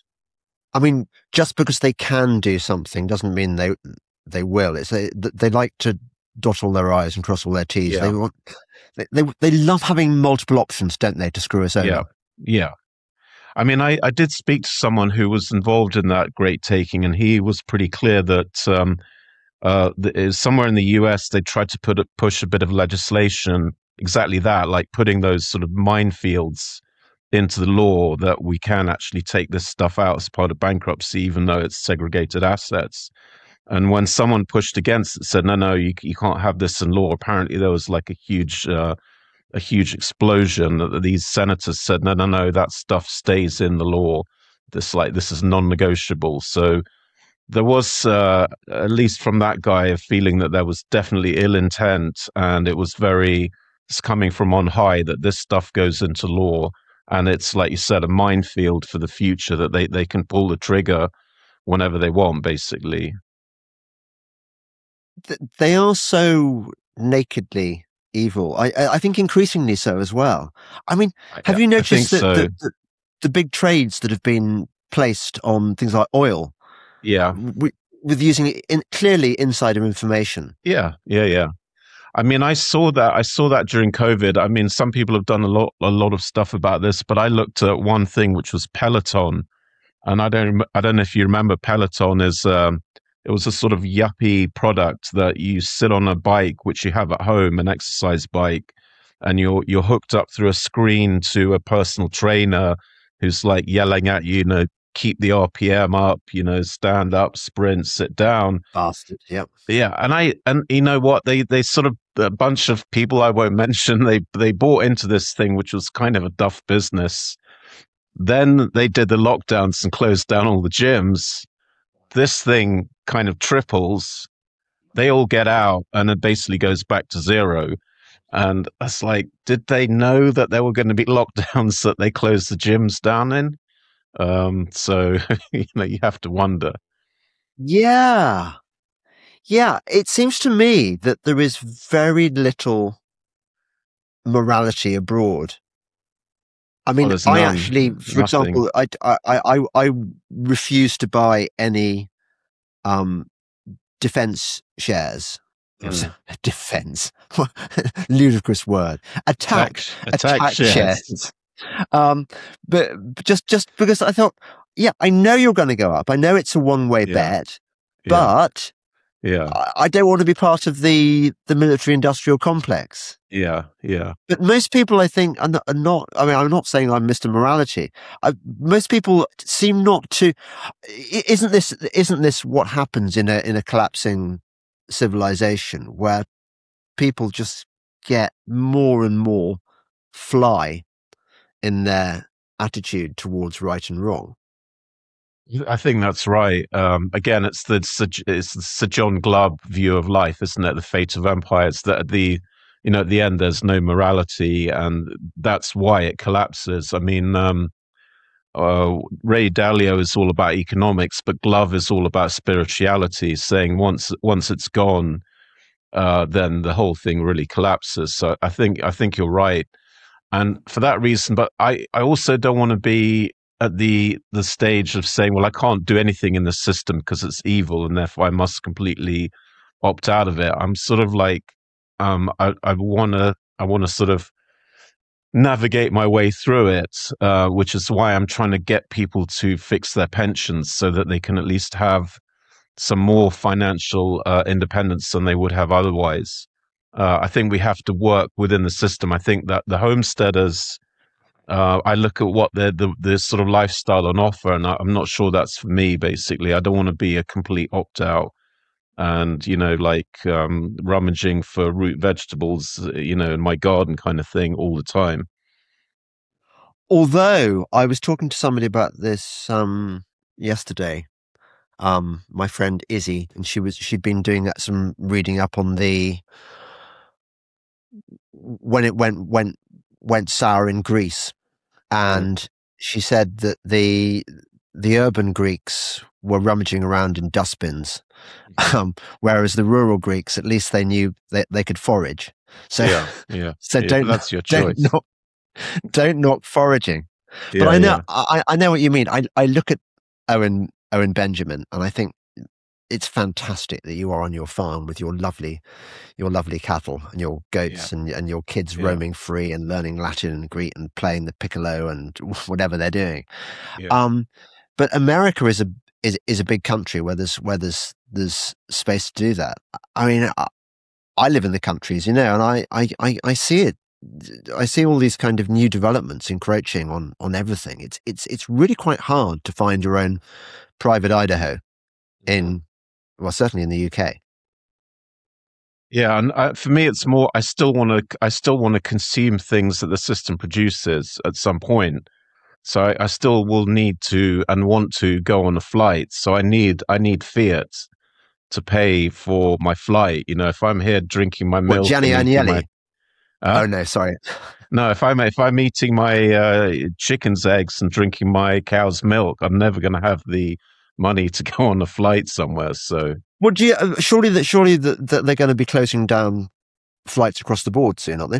Speaker 1: I mean, just because they can do something doesn't mean they, they will. It's they, they like to dot all their I's and cross all their T's. They
Speaker 2: Yeah,
Speaker 1: want, they, they, they love having multiple options, don't they, to screw us
Speaker 2: yeah,
Speaker 1: over?
Speaker 2: yeah. I mean, I, I did speak to someone who was involved in that great taking, and he was pretty clear that um, uh, the, somewhere in the U S they tried to put a, push a bit of legislation, exactly that, like putting those sort of minefields into the law that we can actually take this stuff out as part of bankruptcy, even though it's segregated assets. And when someone pushed against it, said, no, no, you, you can't have this in law. Apparently, there was like a huge, uh, a huge explosion. That these senators said, no, no, no, that stuff stays in the law. This like this is non-negotiable. So there was, uh, at least from that guy, a feeling that there was definitely ill intent, and it was very, it's coming from on high that this stuff goes into law, and it's like you said, a minefield for the future that they they can pull the trigger whenever they want, basically.
Speaker 1: Th- They are so nakedly evil. I, I I think increasingly so as well. I mean, have
Speaker 2: I,
Speaker 1: you
Speaker 2: I think
Speaker 1: noticed that
Speaker 2: so.
Speaker 1: the, the, the big trades that have been placed on things like oil
Speaker 2: Yeah,
Speaker 1: w- with using in, clearly insider information?
Speaker 2: yeah, yeah, yeah. I mean, I saw that. I saw that during COVID. I mean, some people have done a lot, a lot of stuff about this, but I looked at one thing, which was Peloton, and I don't, rem- I don't know if you remember Peloton is, um, it was a sort of yuppie product that you sit on a bike, which you have at home, an exercise bike, and you're you're hooked up through a screen to a personal trainer who's like yelling at you, you know, keep the R P M up, you know, stand up, sprint, sit down.
Speaker 1: Bastard. Yep.
Speaker 2: Yeah, and I and you know what, they they sort of, a bunch of people I won't mention, they they bought into this thing, which was kind of a duff business. Then they did the lockdowns and closed down all the gyms. This thing kind of triples. They all get out, and it basically goes back to zero. And it's like, did they know that there were going to be lockdowns that they closed the gyms down in? Um, so you know, you have to wonder.
Speaker 1: Yeah. Yeah. It seems to me that there is very little morality abroad. I
Speaker 2: Well,
Speaker 1: mean,
Speaker 2: there's
Speaker 1: I
Speaker 2: none,
Speaker 1: actually, for
Speaker 2: nothing.
Speaker 1: example, I, I, I, I refuse to buy any um, defense shares.
Speaker 2: Mm.
Speaker 1: Defense, ludicrous word. Attack,
Speaker 2: Attack, attack
Speaker 1: attack
Speaker 2: shares.
Speaker 1: shares. Um, but just, just because I thought, yeah, I know you're going to go up. I know it's a one-way
Speaker 2: Yeah,
Speaker 1: bet,
Speaker 2: yeah,
Speaker 1: but
Speaker 2: yeah,
Speaker 1: I, I don't want to be part of the the military-industrial complex.
Speaker 2: yeah, yeah,
Speaker 1: But most people, I think, are not, are not. I mean, I'm not saying I'm Mister Morality. I, most people seem not to. i- Isn't this? Isn't this what happens in a in a collapsing civilization where people just get more and more fly in their attitude towards right and wrong?
Speaker 2: I think that's right. Um, again, it's the Sir, it's the Sir John Glubb view of life, isn't it? The fate of empires. That at the, you know, at the end, there's no morality, and that's why it collapses. I mean, um, uh, Ray Dalio is all about economics, but Glove is all about spirituality, saying once once it's gone, uh, then the whole thing really collapses. So I think I think you're right, and for that reason. But I I also don't want to be at the the stage of saying, well, I can't do anything in the system because it's evil, and therefore I must completely opt out of it. I'm sort of like, um, I I want to I want to sort of navigate my way through it, uh, which is why I'm trying to get people to fix their pensions so that they can at least have some more financial uh, independence than they would have otherwise. Uh, I think we have to work within the system. I think that the homesteaders, uh, I look at what the, the the sort of lifestyle on offer, and I, I'm not sure that's for me. Basically, I don't want to be a complete opt out, and you know, like um, rummaging for root vegetables, uh, you know, in my garden kind of thing all the time.
Speaker 1: Although I was talking to somebody about this um, yesterday, um, my friend Izzy, and she was she'd been doing that, some reading up on the when it went went went sour in Greece,
Speaker 2: Mm.
Speaker 1: and she said that the the urban Greeks were rummaging around in dustbins, um, whereas the rural Greeks, at least they knew that they could forage. So,
Speaker 2: Yeah, yeah,
Speaker 1: so
Speaker 2: yeah. But
Speaker 1: don't
Speaker 2: that's your
Speaker 1: don't
Speaker 2: choice.
Speaker 1: knock don't knock foraging. But
Speaker 2: Yeah,
Speaker 1: I know
Speaker 2: yeah,
Speaker 1: I, I know what you mean. I I look at Owen Owen Benjamin, and I think it's fantastic that you are on your farm with your lovely your lovely cattle and your
Speaker 2: yeah,
Speaker 1: goats and and your kids
Speaker 2: yeah,
Speaker 1: roaming free and learning Latin and Greek and playing the piccolo and whatever they're doing.
Speaker 2: yeah.
Speaker 1: Um, but America is a is is a big country where there's where there's there's space to do that. I mean, I, I live in the country, as you know, and I I I, I see it. I see all these kind of new developments encroaching on on everything. It's it's it's really quite hard to find your own private Idaho in, well, certainly in the U K.
Speaker 2: Yeah, and uh, for me, it's more. I still want to. I still want to consume things that the system produces at some point. So I, I still will need to and want to go on a flight. So I need I need fiat to pay for my flight. You know, if I'm here drinking my
Speaker 1: What,
Speaker 2: milk
Speaker 1: Gianni
Speaker 2: and eating my
Speaker 1: Agnelli?
Speaker 2: uh,
Speaker 1: Oh no, sorry.
Speaker 2: no, if I'm if I'm eating my uh, chicken's eggs and drinking my cow's milk, I'm never going to have the money to go on a flight somewhere. So
Speaker 1: Well, do you, uh, surely that surely that, that they're going to be closing down flights across the board soon, aren't they?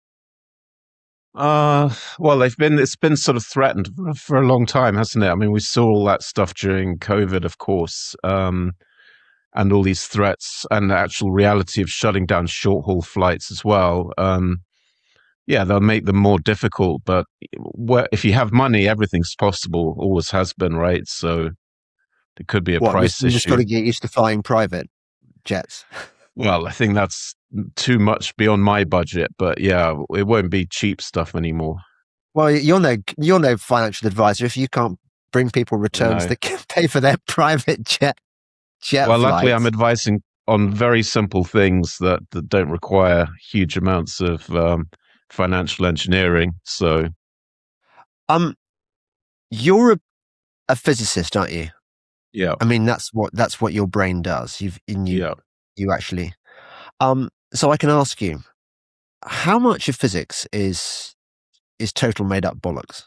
Speaker 2: Uh, well, they've been, it's been sort of threatened for, for a long time, hasn't it? I mean, we saw all that stuff during COVID, of course, um, and all these threats and the actual reality of shutting down short haul flights as well. Um, yeah, they'll make them more difficult, but where, if you have money, everything's possible, always has been, right? So it could be a
Speaker 1: What,
Speaker 2: price
Speaker 1: you just got
Speaker 2: issue.
Speaker 1: to get used to flying private jets.
Speaker 2: Well, I think that's too much beyond my budget, but yeah, it won't be cheap stuff anymore.
Speaker 1: Well, you're no you're no financial advisor if you can't bring people returns
Speaker 2: No.
Speaker 1: that can pay for their private jet jet
Speaker 2: Well,
Speaker 1: flights.
Speaker 2: luckily, I'm advising on very simple things that, that don't require huge amounts of um, financial engineering. So,
Speaker 1: um, you're a, a physicist, aren't you?
Speaker 2: yeah,
Speaker 1: I mean, that's what that's what your brain does. You've and you
Speaker 2: yeah.
Speaker 1: you actually. Um, so I can ask you, how much of physics is is total made up bollocks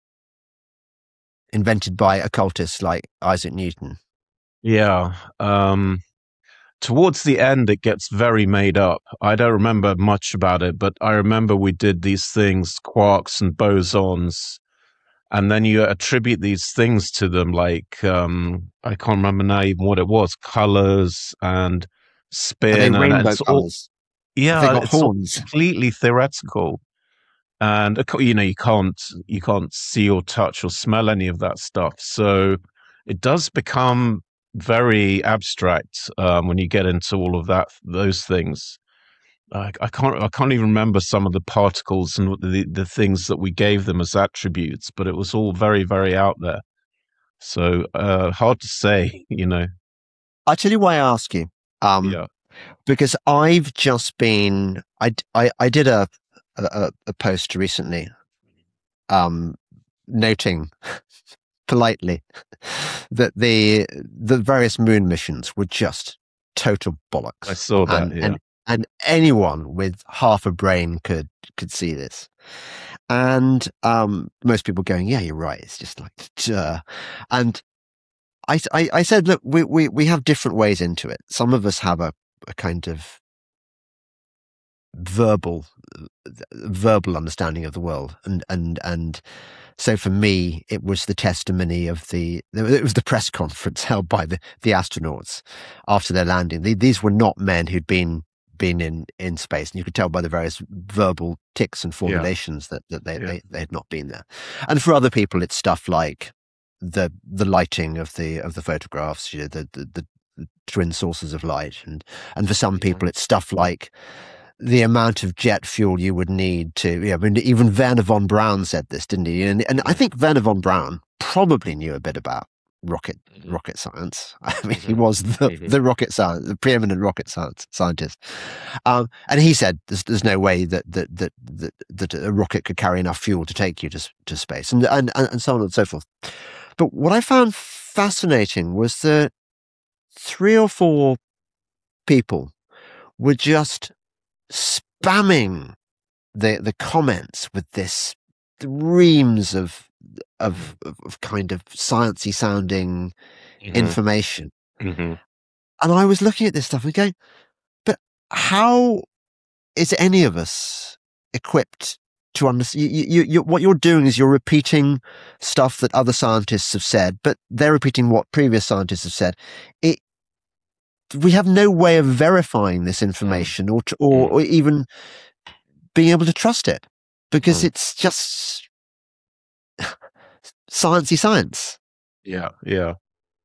Speaker 1: invented by occultists like Isaac Newton?
Speaker 2: Yeah. Um, towards the end, it gets very made up. I don't remember much about it, but I remember we did these things, quarks and bosons, and then you attribute these things to them, like um, I can't remember now even what it was, colors and
Speaker 1: Are they
Speaker 2: spin, and
Speaker 1: rainbow
Speaker 2: it's all
Speaker 1: colors? Have they
Speaker 2: yeah,
Speaker 1: got
Speaker 2: it's all
Speaker 1: horns?
Speaker 2: completely theoretical. And of cour- you know you can't you can't see or touch or smell any of that stuff, so it does become very abstract um, when you get into all of that those things. I, I can't I can't even remember some of the particles and the the things that we gave them as attributes, but it was all very very out there. So uh, hard to say, you know.
Speaker 1: I'll tell you why I ask you. Um,
Speaker 2: Yeah.
Speaker 1: because I've just been, I, d- I, I did a, a, a post recently, um, noting politely that the, the various moon missions were just total bollocks.
Speaker 2: I saw that.
Speaker 1: And,
Speaker 2: Yeah.
Speaker 1: and, and anyone with half a brain could, could see this. And, um, most people going, yeah, you're right. It's just like, duh. And I, I, I said, look, we, we, we have different ways into it. Some of us have a, a kind of verbal, verbal understanding of the world. And, and, and so for me, it was the testimony of the, it was the press conference held by the, the astronauts after their landing. The, these were not men who'd been, been in, in space. And you could tell by the various verbal tics and formulations yeah. that, that they, yeah. they, they had not been there. And for other people, it's stuff like, the the lighting of the of the photographs, you know, the, the the twin sources of light, and and for some people it's stuff like the amount of jet fuel you would need to, yeah, I mean, even Werner von Braun said this, didn't he? And and I think Werner von Braun probably knew a bit about rocket rocket science. I mean, he was the, the rocket science, the preeminent rocket science scientist. Um, and he said there's there's no way that that that that, that a rocket could carry enough fuel to take you to to space, and and and so on and so forth. But what I found fascinating was that three or four people were just spamming the the comments with this reams of of of kind of sciencey sounding mm-hmm. information.
Speaker 2: Mm-hmm.
Speaker 1: And I was looking at this stuff and going, but how is any of us equipped to understand? You, you, you, what you're doing is you're repeating stuff that other scientists have said, but they're repeating what previous scientists have said. It, we have no way of verifying this information or, to, or, or even being able to trust it because mm. it's just sciencey science.
Speaker 2: Yeah, yeah.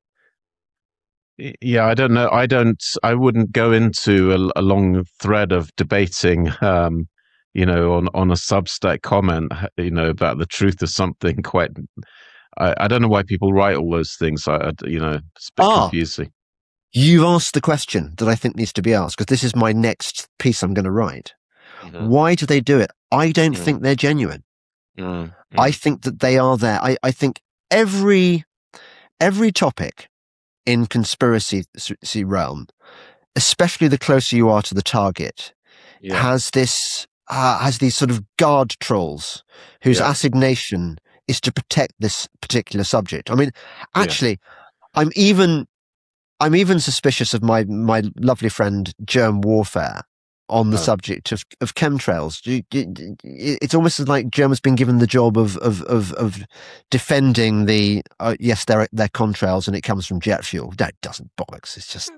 Speaker 2: Yeah, I don't know. I don't, I wouldn't go into a, a long thread of debating, um, you know, on, on a Substack comment, you know, about the truth of something quite, I, I don't know why people write all those things. I, I you know, it's a bit
Speaker 1: ah,
Speaker 2: confusing.
Speaker 1: You've asked the question that I think needs to be asked, because this is my next piece I'm going to write. Mm-hmm. Why do they do it? I don't mm-hmm. think they're genuine.
Speaker 2: Mm,
Speaker 1: I
Speaker 2: mm.
Speaker 1: think that they are there. I, I think every every topic in conspiracy realm, especially the closer you are to the target,
Speaker 2: Yeah,
Speaker 1: has this uh, has these sort of guard trolls whose
Speaker 2: yeah,
Speaker 1: assignation is to protect this particular subject. I mean,
Speaker 2: yeah.
Speaker 1: actually, I'm even I'm even suspicious of my my lovely friend Germ Warfare on the
Speaker 2: Oh.
Speaker 1: subject of, of chemtrails. It's almost as like Germ has been given the job of of of, of defending the uh, yes, they're they're contrails and it comes from jet fuel. That doesn't bollocks. It's just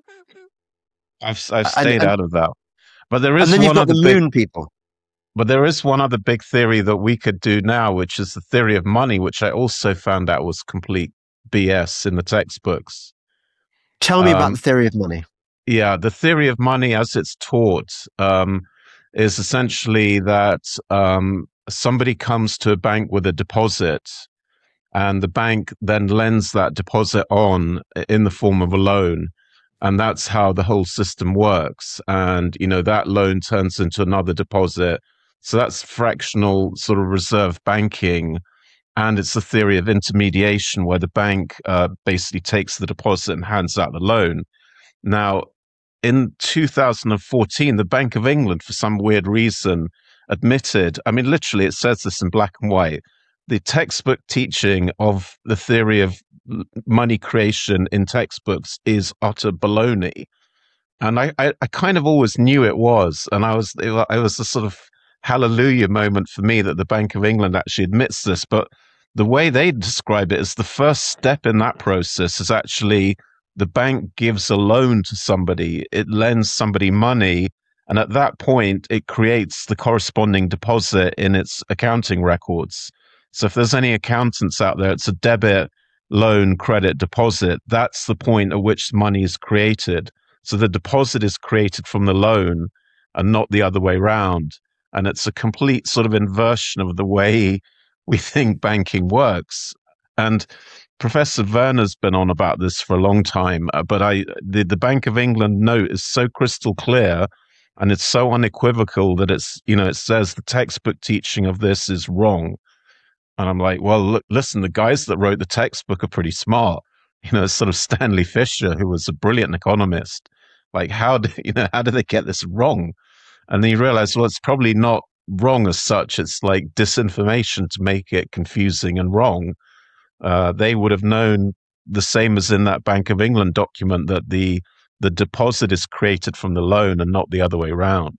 Speaker 2: I've I've
Speaker 1: and
Speaker 2: stayed
Speaker 1: and
Speaker 2: out of that. But there
Speaker 1: and
Speaker 2: is
Speaker 1: then you've
Speaker 2: one
Speaker 1: got the
Speaker 2: other big
Speaker 1: moon people.
Speaker 2: but there is one other big theory that we could do now, which is the theory of money, which I also found out was complete B S in the textbooks.
Speaker 1: Tell me about
Speaker 2: Um,
Speaker 1: the theory of money.
Speaker 2: yeah, the theory of money as it's taught um, is essentially that um, somebody comes to a bank with a deposit, and the bank then lends that deposit on in the form of a loan. And that's how the whole system works. And, you know, that loan turns into another deposit. So that's fractional sort of reserve banking. And it's the theory of intermediation where the bank uh, basically takes the deposit and hands out the loan. Now, in two thousand fourteen, the Bank of England, for some weird reason, admitted, I mean, literally, it says this in black and white, the textbook teaching of the theory of money creation in textbooks is utter baloney. And I, I, I kind of always knew it was. And I was, it was a sort of hallelujah moment for me that the Bank of England actually admits this. But the way they describe it is the first step in that process is actually the bank gives a loan to somebody, it lends somebody money, and at that point, it creates the corresponding deposit in its accounting records. So if there's any accountants out there, it's a debit, loan, credit, deposit. That's the point at which money is created. So the deposit is created from the loan and not the other way around. And it's a complete sort of inversion of the way we think banking works. And Professor Werner's been on about this for a long time, uh, but I the, the Bank of England note is so crystal clear and it's so unequivocal that it's, you know, it says the textbook teaching of this is wrong. And I'm like, well, look, listen, the guys that wrote the textbook are pretty smart. You know, sort of Stanley Fischer, who was a brilliant economist. Like, how did, you know, how did they get this wrong? And then you realize, well, it's probably not wrong as such. It's like disinformation to make it confusing and wrong. Uh, they would have known the same as in that Bank of England document that the the deposit is created from the loan and not the other way around.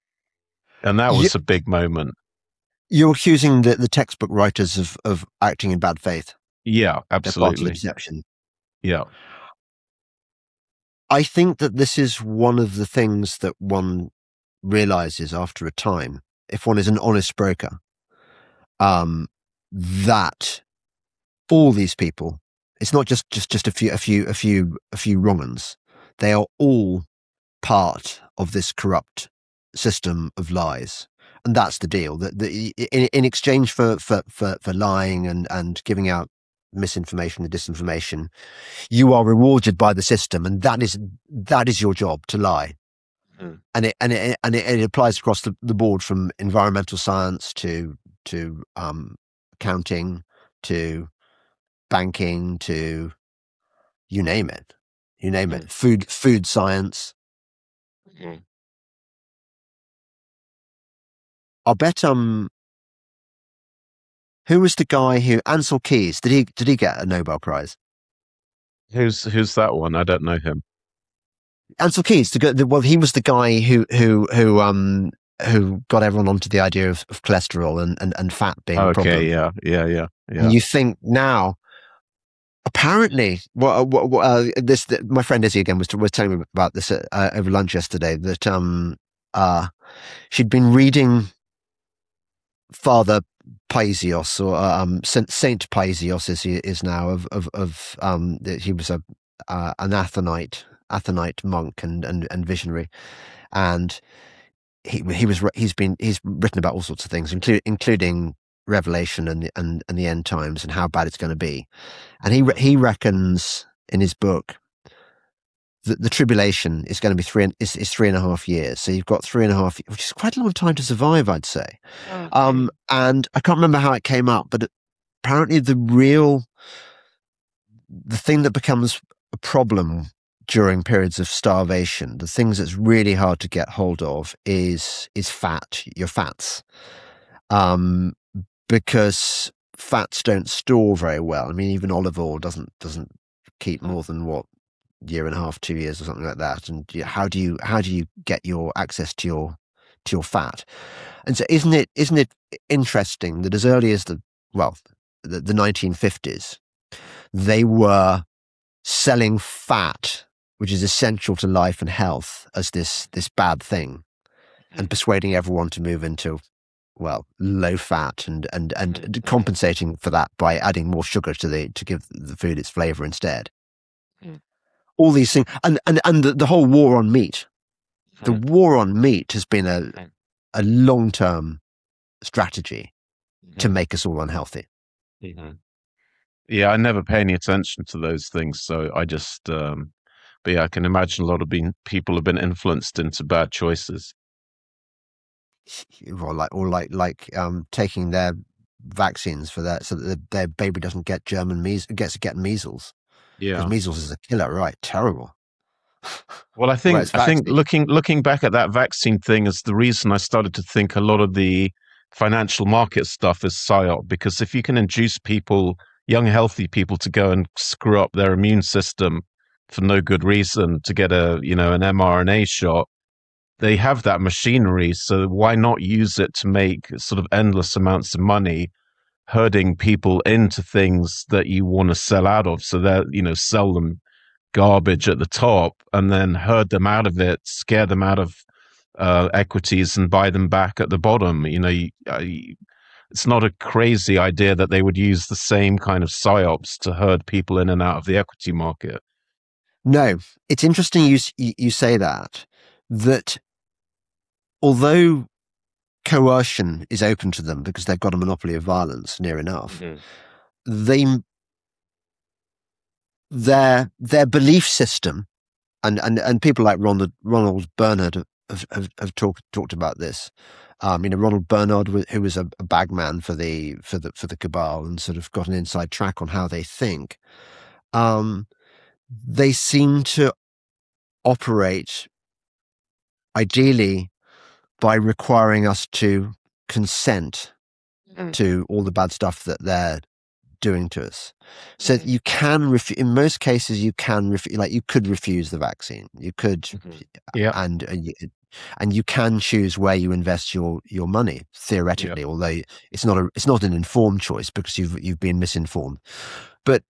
Speaker 2: And that was a big moment.
Speaker 1: You're accusing the, the textbook writers of, of acting in bad faith.
Speaker 2: Yeah, absolutely.
Speaker 1: They're part of the deception.
Speaker 2: Yeah.
Speaker 1: I think that this is one of the things that one realizes after a time, if one is an honest broker, um, that all these people, it's not just, just, just a few, a few, a few, a few wrong uns. They are all part of this corrupt system of lies. And that's the deal. That the, in, in exchange for, for, for, for lying and, and giving out misinformation and disinformation, you are rewarded by the system, and that is that is your job, to lie. Mm. And it and it and it, it applies across the, the board, from environmental science to to um, accounting to banking to you name it, you name mm. it. Food food science. Mm. I'll bet um who was the guy who Ansel Keys, did he did he get a Nobel Prize?
Speaker 2: Who's who's that one? I don't know him.
Speaker 1: Ansel Keys, the, the, well, he was the guy who who who um who got everyone onto the idea of, of cholesterol and, and, and fat being
Speaker 2: okay,
Speaker 1: a problem.
Speaker 2: yeah, yeah, yeah, yeah.
Speaker 1: And you think now, apparently, well, uh, uh, this the, my friend Izzy again was was telling me about this uh, over lunch yesterday, that um uh she'd been reading Father Paisios, or um, Saint, Saint Paisios is he is now of of of um he was a uh, an Athonite Athonite monk and and, and visionary, and he he was he's been he's written about all sorts of things, including including Revelation and the, and and the end times and how bad it's going to be, and he he reckons in his book the, the tribulation is going to be three is, is three and a half years. So you've got three and a half, which is quite a long time to survive, I'd say. Okay. Um, and I can't remember how it came up, but apparently the real, the thing that becomes a problem during periods of starvation, the things that's really hard to get hold of is is fat, your fats, um, because fats don't store very well. I mean, even olive oil doesn't doesn't keep more than what year and a half, two years, or something like that. And how do you how do you get your access to your to your fat? And so, isn't it isn't it interesting that as early as the well the, the nineteen fifties, they were selling fat, which is essential to life and health, as this this bad thing, and persuading everyone to move into, well, low fat, and and and compensating for that by adding more sugar to the to give the food its flavor instead. Mm. All these things, and and and the, the whole war on meat, the mm. war on meat has been a a long term strategy mm-hmm. to make us all unhealthy.
Speaker 2: Mm-hmm. Yeah, I never pay any attention to those things, so I just. Um... But yeah, I can imagine a lot of being, people have been influenced into bad choices.
Speaker 1: Or like, or like, like um, taking their vaccines for that, so that their baby doesn't get German measles, gets to get measles.
Speaker 2: Yeah,
Speaker 1: because measles is a killer, right? Terrible.
Speaker 2: Well, I think I think looking looking back at that vaccine thing is the reason I started to think a lot of the financial market stuff is psyop, because if you can induce people, young healthy people, to go and screw up their immune system for no good reason to get a, you know, an mRNA shot, they have that machinery. So why not use it to make sort of endless amounts of money, herding people into things that you want to sell out of? So that, you know, sell them garbage at the top and then herd them out of it, scare them out of uh, equities and buy them back at the bottom. You know, you, uh, you, it's not a crazy idea that they would use the same kind of psyops to herd people in and out of the equity market.
Speaker 1: No, it's interesting you you say that, that although coercion is open to them because they've got a monopoly of violence near enough, mm-hmm. they their their belief system, and, and, and people like Ronald, Ronald Bernard have, have, have talked talked about this. Um, you know, Ronald Bernard, who was a, a bagman for the for the for the cabal, and sort of got an inside track on how they think. Um, They seem to operate ideally by requiring us to consent mm. to all the bad stuff that they're doing to us. So mm. you can, ref- in most cases, you can, ref- like you could refuse the vaccine. You could, mm-hmm. yeah, and and you, and you can choose where you invest your your money theoretically. Yeah. Although it's not a it's not an informed choice because you've you've been misinformed, but.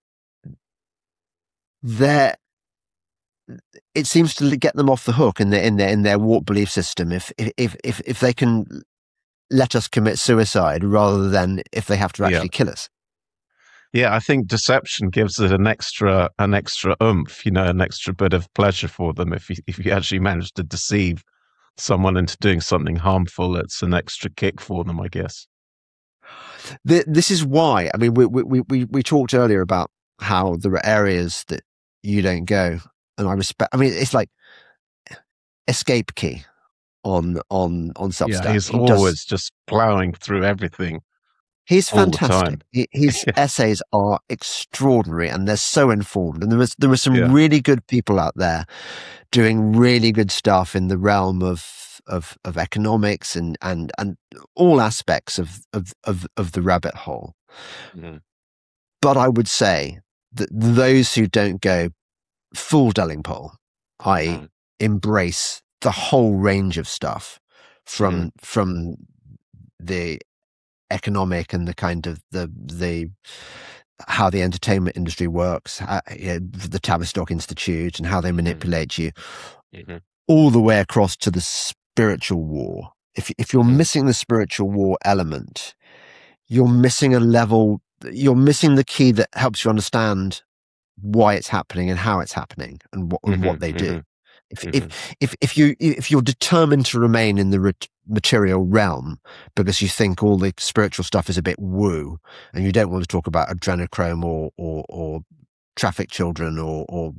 Speaker 1: There, it seems to get them off the hook in their in their in their warped belief system. If if if if they can let us commit suicide rather than if they have to actually yeah. kill us.
Speaker 2: Yeah, I think deception gives it an extra an extra oomph, you know, an extra bit of pleasure for them. If you if you actually manage to deceive someone into doing something harmful, it's an extra kick for them, I guess.
Speaker 1: The, this is why. I mean, we we we we talked earlier about how there are areas that you don't go, and I respect. I mean, it's like Escape Key on on on Substack.
Speaker 2: Yeah, he's he always does, just plowing through everything.
Speaker 1: He's fantastic. He, his essays are extraordinary, and they're so informed. And there was there were some yeah. really good people out there doing really good stuff in the realm of of of economics and and and all aspects of of of, of the rabbit hole. Mm-hmm. But I would say that those who don't go full Delingpole, that is, mm. embrace the whole range of stuff from mm. from the economic and the kind of the the how the entertainment industry works, how, you know, the Tavistock Institute, and how they manipulate mm. you, mm-hmm. all the way across to the spiritual war. If if you're mm. missing the spiritual war element, you're missing a level. You're missing the key that helps you understand why it's happening and how it's happening and what, mm-hmm, and what they mm-hmm, do. If, mm-hmm. if if if you if you're determined to remain in the re- material realm because you think all the spiritual stuff is a bit woo, and you don't want to talk about adrenochrome or or, or traffic children or or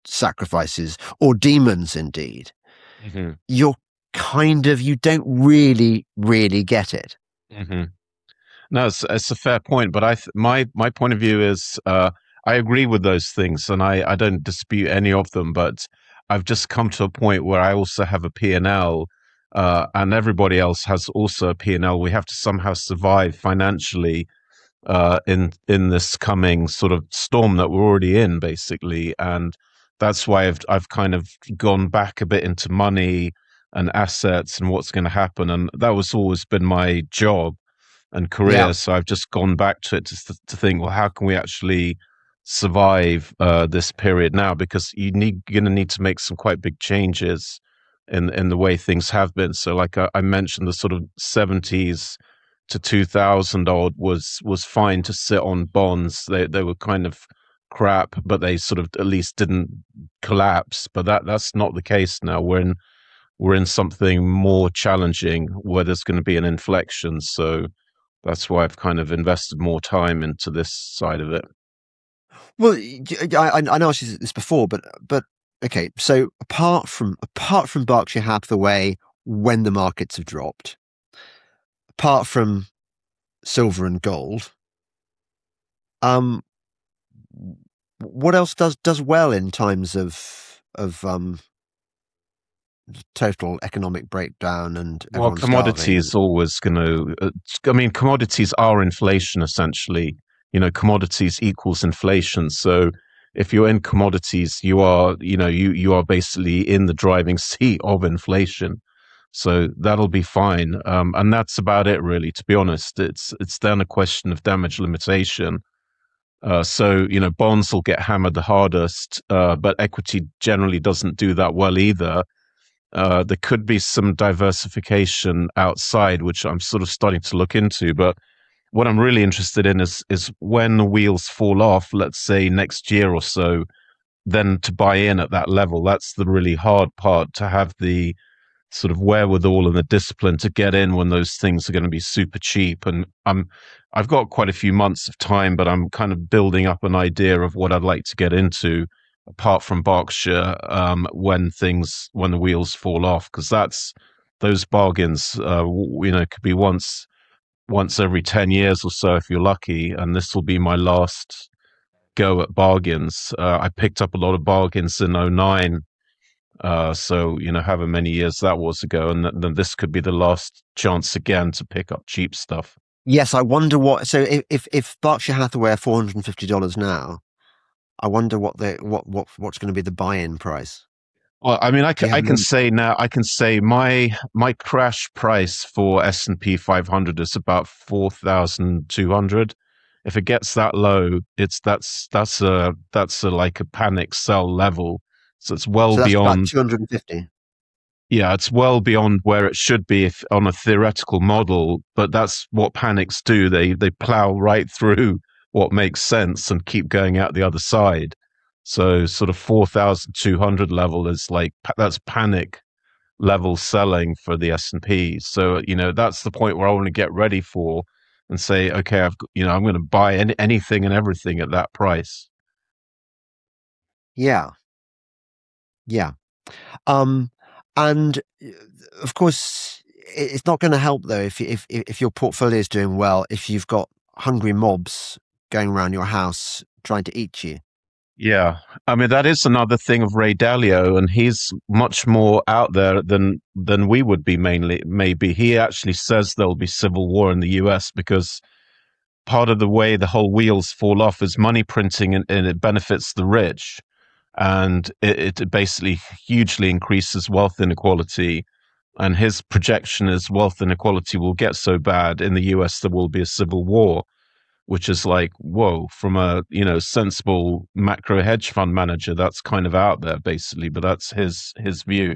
Speaker 1: sacrifices or demons indeed,
Speaker 2: Mm-hmm.
Speaker 1: you're kind of, you don't really, really get it.
Speaker 2: Mm-hmm. No, it's, it's a fair point, but I th- my my point of view is uh, I agree with those things, and I, I don't dispute any of them. But I've just come to a point where I also have a P and L, uh, and everybody else has also a P and L. We have to somehow survive financially uh, in in this coming sort of storm that we're already in, basically, and that's why I've I've kind of gone back a bit into money and assets and what's going to happen, and that was always been my job and
Speaker 1: Yeah.
Speaker 2: career. So I've just gone back to it to, to think, well, how can we actually survive uh, this period now? Because you need you're going to need to make some quite big changes in in the way things have been. So, like I, I mentioned, the sort of seventies to two thousand odd was was fine to sit on bonds. They they were kind of crap, but they sort of at least didn't collapse. But that that's not the case now. We're in we're in something more challenging where there's going to be an inflection. So that's why I've kind of invested more time into this side of it.
Speaker 1: Well, I, I know I asked you this before, but but okay. So apart from apart from Berkshire Hathaway, when the markets have dropped, apart from silver and gold, um, what else does does well in times of of um total economic breakdown and
Speaker 2: Well,
Speaker 1: everyone starving?
Speaker 2: commodity is always going to. Uh, I mean, commodities are inflation essentially. You know, commodities equals inflation. So if you're in commodities, you are, you know, you you are basically in the driving seat of inflation. So that'll be fine. Um, and that's about it, really. To be honest, it's it's then a question of damage limitation. Uh, so you know, bonds will get hammered the hardest, uh, but equity generally doesn't do that well either. Uh, there could be some diversification outside, which I'm sort of starting to look into. But what I'm really interested in is is when the wheels fall off, let's say next year or so, then to buy in at that level. That's the really hard part, to have the sort of wherewithal and the discipline to get in when those things are going to be super cheap. And I'm I've got quite a few months of time, but I'm kind of building up an idea of what I'd like to get into apart from Berkshire, um, when things when the wheels fall off, because that's those bargains. Uh, you know, could be once once every ten years or so if you're lucky, and this will be my last go at bargains. Uh, I picked up a lot of bargains in 'oh nine, uh, so you know, however many years that was ago, and th- then this could be the last chance again to pick up cheap stuff.
Speaker 1: Yes, I wonder what. So if if, if Berkshire Hathaway are four hundred and fifty dollars now, I wonder what the what what what's going to be the buy-in price.
Speaker 2: Well, I mean, I
Speaker 1: Do
Speaker 2: can,
Speaker 1: you
Speaker 2: I
Speaker 1: have
Speaker 2: can
Speaker 1: them?
Speaker 2: say now, I can say my my crash price for S and P five hundred is about four thousand two hundred. If it gets that low, it's that's that's a that's a like a panic sell level. So it's well
Speaker 1: So that's about
Speaker 2: beyond.
Speaker 1: two hundred and fifty.
Speaker 2: Yeah, it's well beyond where it should be if on a theoretical model, but that's what panics do. They they plow right through what makes sense and keep going out the other side. So sort of four thousand two hundred level is like pa- that's panic level selling for the S and P. So, you know, that's the point where I want to get ready for and say, okay, I've g- you know, I'm going to buy any, anything and everything at that price.
Speaker 1: Yeah, yeah. Um, and uh, of course, it- it's not going to help though if if if your portfolio is doing well, if you've got hungry mobs going around your house trying to eat you.
Speaker 2: Yeah, I mean that is another thing of Ray Dalio, and he's much more out there than than we would be. Mainly, maybe he actually says there'll be civil war in the U S because part of the way the whole wheels fall off is money printing, and, and it benefits the rich, and it, it basically hugely increases wealth inequality. And his projection is wealth inequality will get so bad in the U S there will be a civil war, which is like, whoa, from a, you know, sensible macro hedge fund manager, that's kind of out there basically, but that's his his view.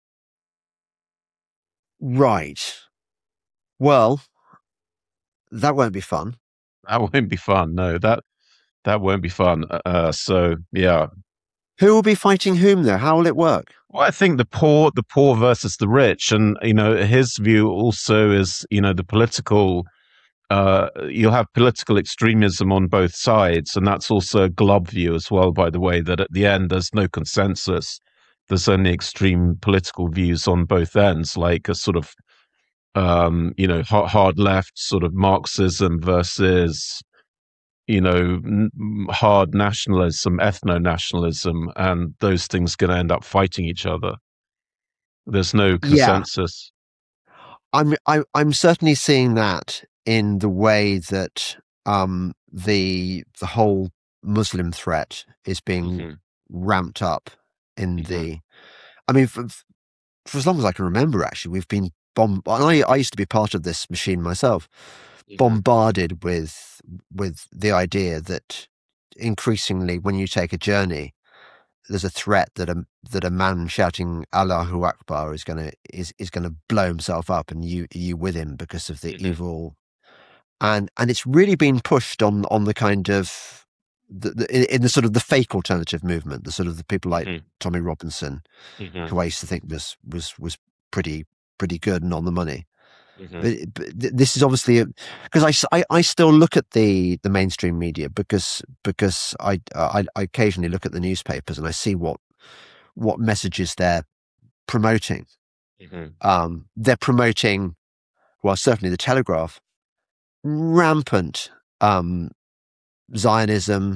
Speaker 1: Right. Well, that won't be fun.
Speaker 2: That won't be fun. No, that that won't be fun. Uh, so yeah.
Speaker 1: Who will be fighting whom though? How will it work?
Speaker 2: Well, I think the poor, the poor versus the rich, and you know, his view also is, you know, the political uh, you'll have political extremism on both sides, and that's also a glob view as well, by the way, that at the end there's no consensus. There's only extreme political views on both ends, like a sort of um, you know, hard, hard left sort of Marxism versus, you know, n- hard nationalism, ethno nationalism, and those things going to end up fighting each other. There's no
Speaker 1: Yeah,
Speaker 2: consensus.
Speaker 1: I'm I, I'm certainly seeing that in the way that um, the the whole Muslim threat is being
Speaker 2: Hmm.
Speaker 1: ramped up in
Speaker 2: Hmm.
Speaker 1: the. I mean, for, for as long as I can remember, actually, we've been bomb. And I, I used to be part of this machine myself,
Speaker 2: Hmm.
Speaker 1: bombarded with with the idea that increasingly, when you take a journey, there's a threat that a that a man shouting Allahu Akbar is gonna is is gonna blow himself up, and you you with him because of the
Speaker 2: Hmm.
Speaker 1: evil. And and it's really been pushed on on the kind of the, the in, in the sort of the fake alternative movement, the sort of the people like
Speaker 2: Hmm.
Speaker 1: Tommy Robinson,
Speaker 2: Hmm.
Speaker 1: who I used to think was was was pretty pretty good and on the money.
Speaker 2: Hmm.
Speaker 1: But, but this is obviously because I, I, I still look at the, the mainstream media because because I, I I occasionally look at the newspapers and I see what what messages they're promoting.
Speaker 2: Hmm.
Speaker 1: Um, they're promoting, well, certainly the Telegraph, rampant um, Zionism,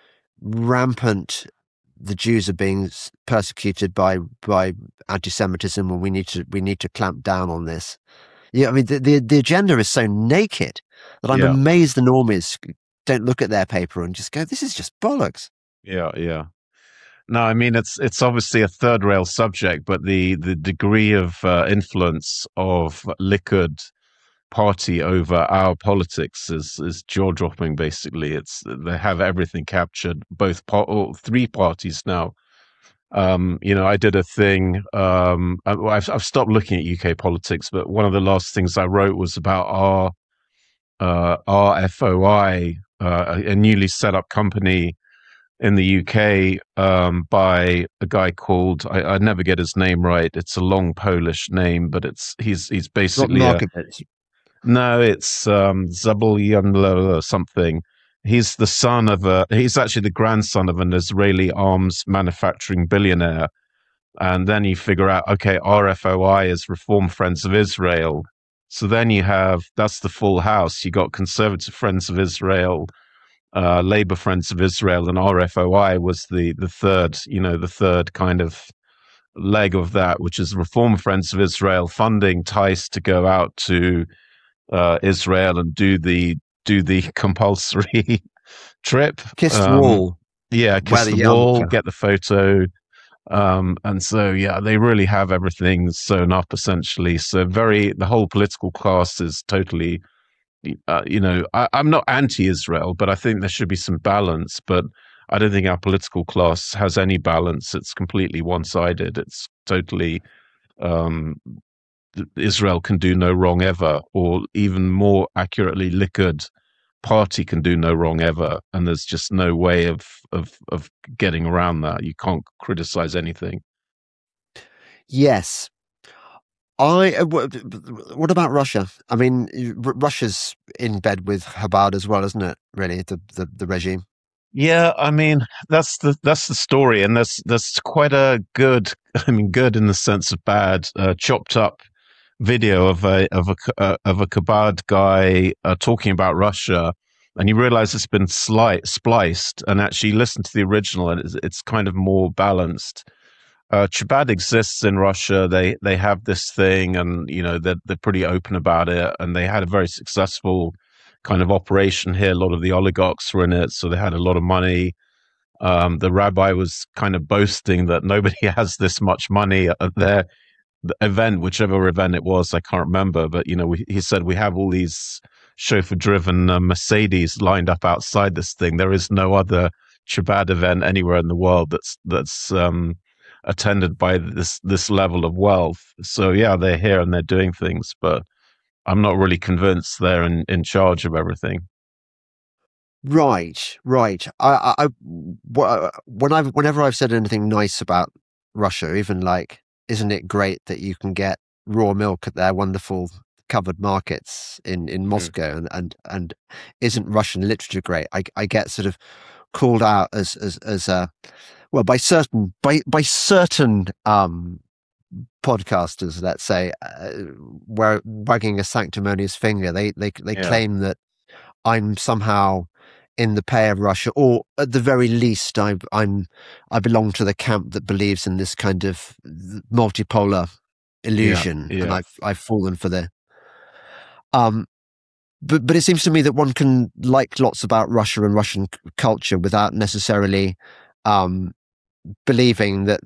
Speaker 1: rampant. The Jews are being persecuted by by anti-Semitism, and we need to we need to clamp down on this. Yeah, I mean, the, the, the agenda is so naked that I'm
Speaker 2: Yeah,
Speaker 1: amazed the normies don't look at their paper and just go, this is just bollocks.
Speaker 2: yeah, yeah. No, I mean it's it's obviously a third rail subject, but the the degree of uh, influence of Likud party over our politics is is jaw dropping. Basically, it's they have everything captured. Both par- or three parties now. Um, you know, I did a thing. Um, I, I've I've stopped looking at U K politics, but one of the last things I wrote was about our uh, R F O I, uh, a, a newly set up company in the U K um, by a guy called I, I never get his name right. It's a long Polish name, but it's he's he's
Speaker 1: Not
Speaker 2: basically a
Speaker 1: Markovitz.
Speaker 2: no, it's um, Zabulyanlo or something. He's the son of a. He's actually the grandson of an Israeli arms manufacturing billionaire. And then you figure out, okay, R F O I is Reform Friends of Israel. So then you have that's the full house. You got Conservative Friends of Israel, uh, Labour Friends of Israel, and R F O I was the the third, you know, the third kind of leg of that, which is Reform Friends of Israel funding Tice to go out to uh, Israel and do the do the compulsory trip.
Speaker 1: Kiss the
Speaker 2: Um,
Speaker 1: wall,
Speaker 2: yeah,
Speaker 1: wear
Speaker 2: kiss
Speaker 1: the
Speaker 2: the wall,
Speaker 1: yarmulke.
Speaker 2: get the photo. Um, and so, yeah, they really have everything sewn up essentially. So, very, the whole political class is totally, uh, you know, I, I'm not anti Israel, but I think there should be some balance. But I don't think our political class has any balance. It's completely one sided. It's totally, um, Israel can do no wrong ever, or even more accurately, Likud party can do no wrong ever, and there's just no way of of of getting around that. You can't criticize anything.
Speaker 1: Yes. I. uh, wh- What about Russia? I mean, R- Russia's in bed with Chabad as well, isn't it? Really, the, the, the regime.
Speaker 2: Yeah, I mean that's the that's the story, and that's that's quite a good. I mean, good in the sense of bad, uh, chopped up video of a of a uh, of a Kabad guy uh, talking about Russia, and you realize it's been slight spliced, and actually listen to the original, and it's, it's kind of more balanced. Uh, Chabad exists in Russia. They they have this thing, and you know they're they're pretty open about it. And they had a very successful kind of operation here. A lot of the oligarchs were in it, so they had a lot of money. Um, the rabbi was kind of boasting that nobody has this much money at their the event, whichever event it was. I can't remember, but you know, we, he said we have all these chauffeur-driven uh, Mercedes lined up outside this thing. There is no other Chabad event anywhere in the world that's that's um, attended by this this level of wealth. So yeah, they're here and they're doing things, but I'm not really convinced they're in, in charge of everything.
Speaker 1: Right, right. I, I, I wh- when I've, whenever I've said anything nice about Russia, even like, isn't it great that you can get raw milk at their wonderful covered markets in, in
Speaker 3: Mm.
Speaker 1: Moscow, and, and, and isn't Russian literature great? I, I get sort of called out as, as, as a, well, by certain, by, by certain, um, podcasters, let's say, uh, were wagging a sanctimonious finger. They, they, they
Speaker 3: Yeah.
Speaker 1: claim that I'm somehow in the pay of Russia, or at the very least, I, I'm, I belong to the camp that believes in this kind of multipolar illusion,
Speaker 2: Yeah, yeah.
Speaker 1: and I've, I've fallen for the, um, but, but it seems to me that one can like lots about Russia and Russian c- culture without necessarily, um, believing that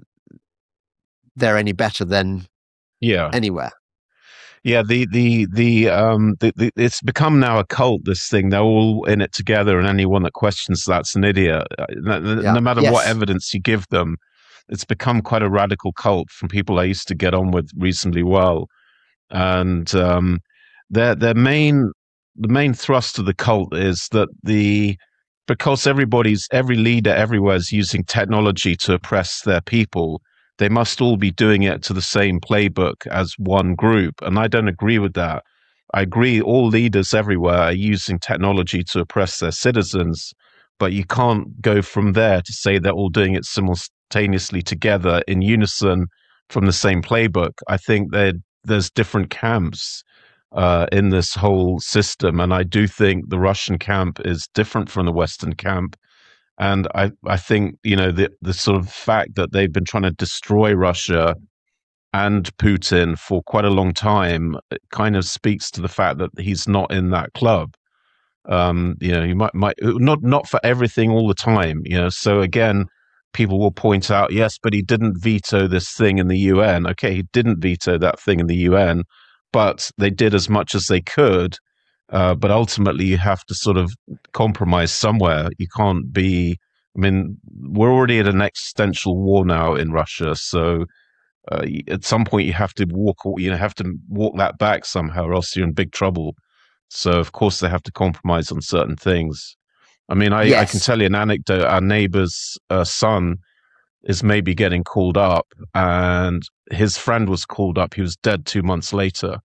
Speaker 1: they're any better than
Speaker 2: Yeah.
Speaker 1: anywhere.
Speaker 2: Yeah, the the the um the, the, it's become now a cult. This thing, they're all in it together, and anyone that questions that's an idiot. Uh, No, no
Speaker 1: Yeah.
Speaker 2: no matter what
Speaker 1: Yes.
Speaker 2: evidence you give them, it's become quite a radical cult from people I used to get on with reasonably well, and um, their their main the main thrust of the cult is that the because everybody's every leader everywhere is using technology to oppress their people, they must all be doing it to the same playbook as one group. And I don't agree with that. I agree all leaders everywhere are using technology to oppress their citizens, but you can't go from there to say they're all doing it simultaneously together in unison from the same playbook. I think that there's different camps uh, in this whole system, and I do think the Russian camp is different from the Western camp. And I, I think, you know, the, the sort of fact that they've been trying to destroy Russia and Putin for quite a long time, it kind of speaks to the fact that he's not in that club. Um, you know, you might, might not, not for everything all the time, you know. So again, people will point out, yes, but he didn't veto this thing in the U N. Okay, he didn't veto that thing in the U N, but they did as much as they could. Uh, but ultimately, you have to sort of compromise somewhere. You can't be. I mean, we're already at an existential war now in Russia, so uh, at some point you have to walk. You know, have to walk that back somehow, or else you're in big trouble. So, of course, they have to compromise on certain things. I mean, I, I can
Speaker 1: Yes.
Speaker 2: tell you an anecdote. Our neighbor's uh, son is maybe getting called up, and his friend was called up. He was dead two months later.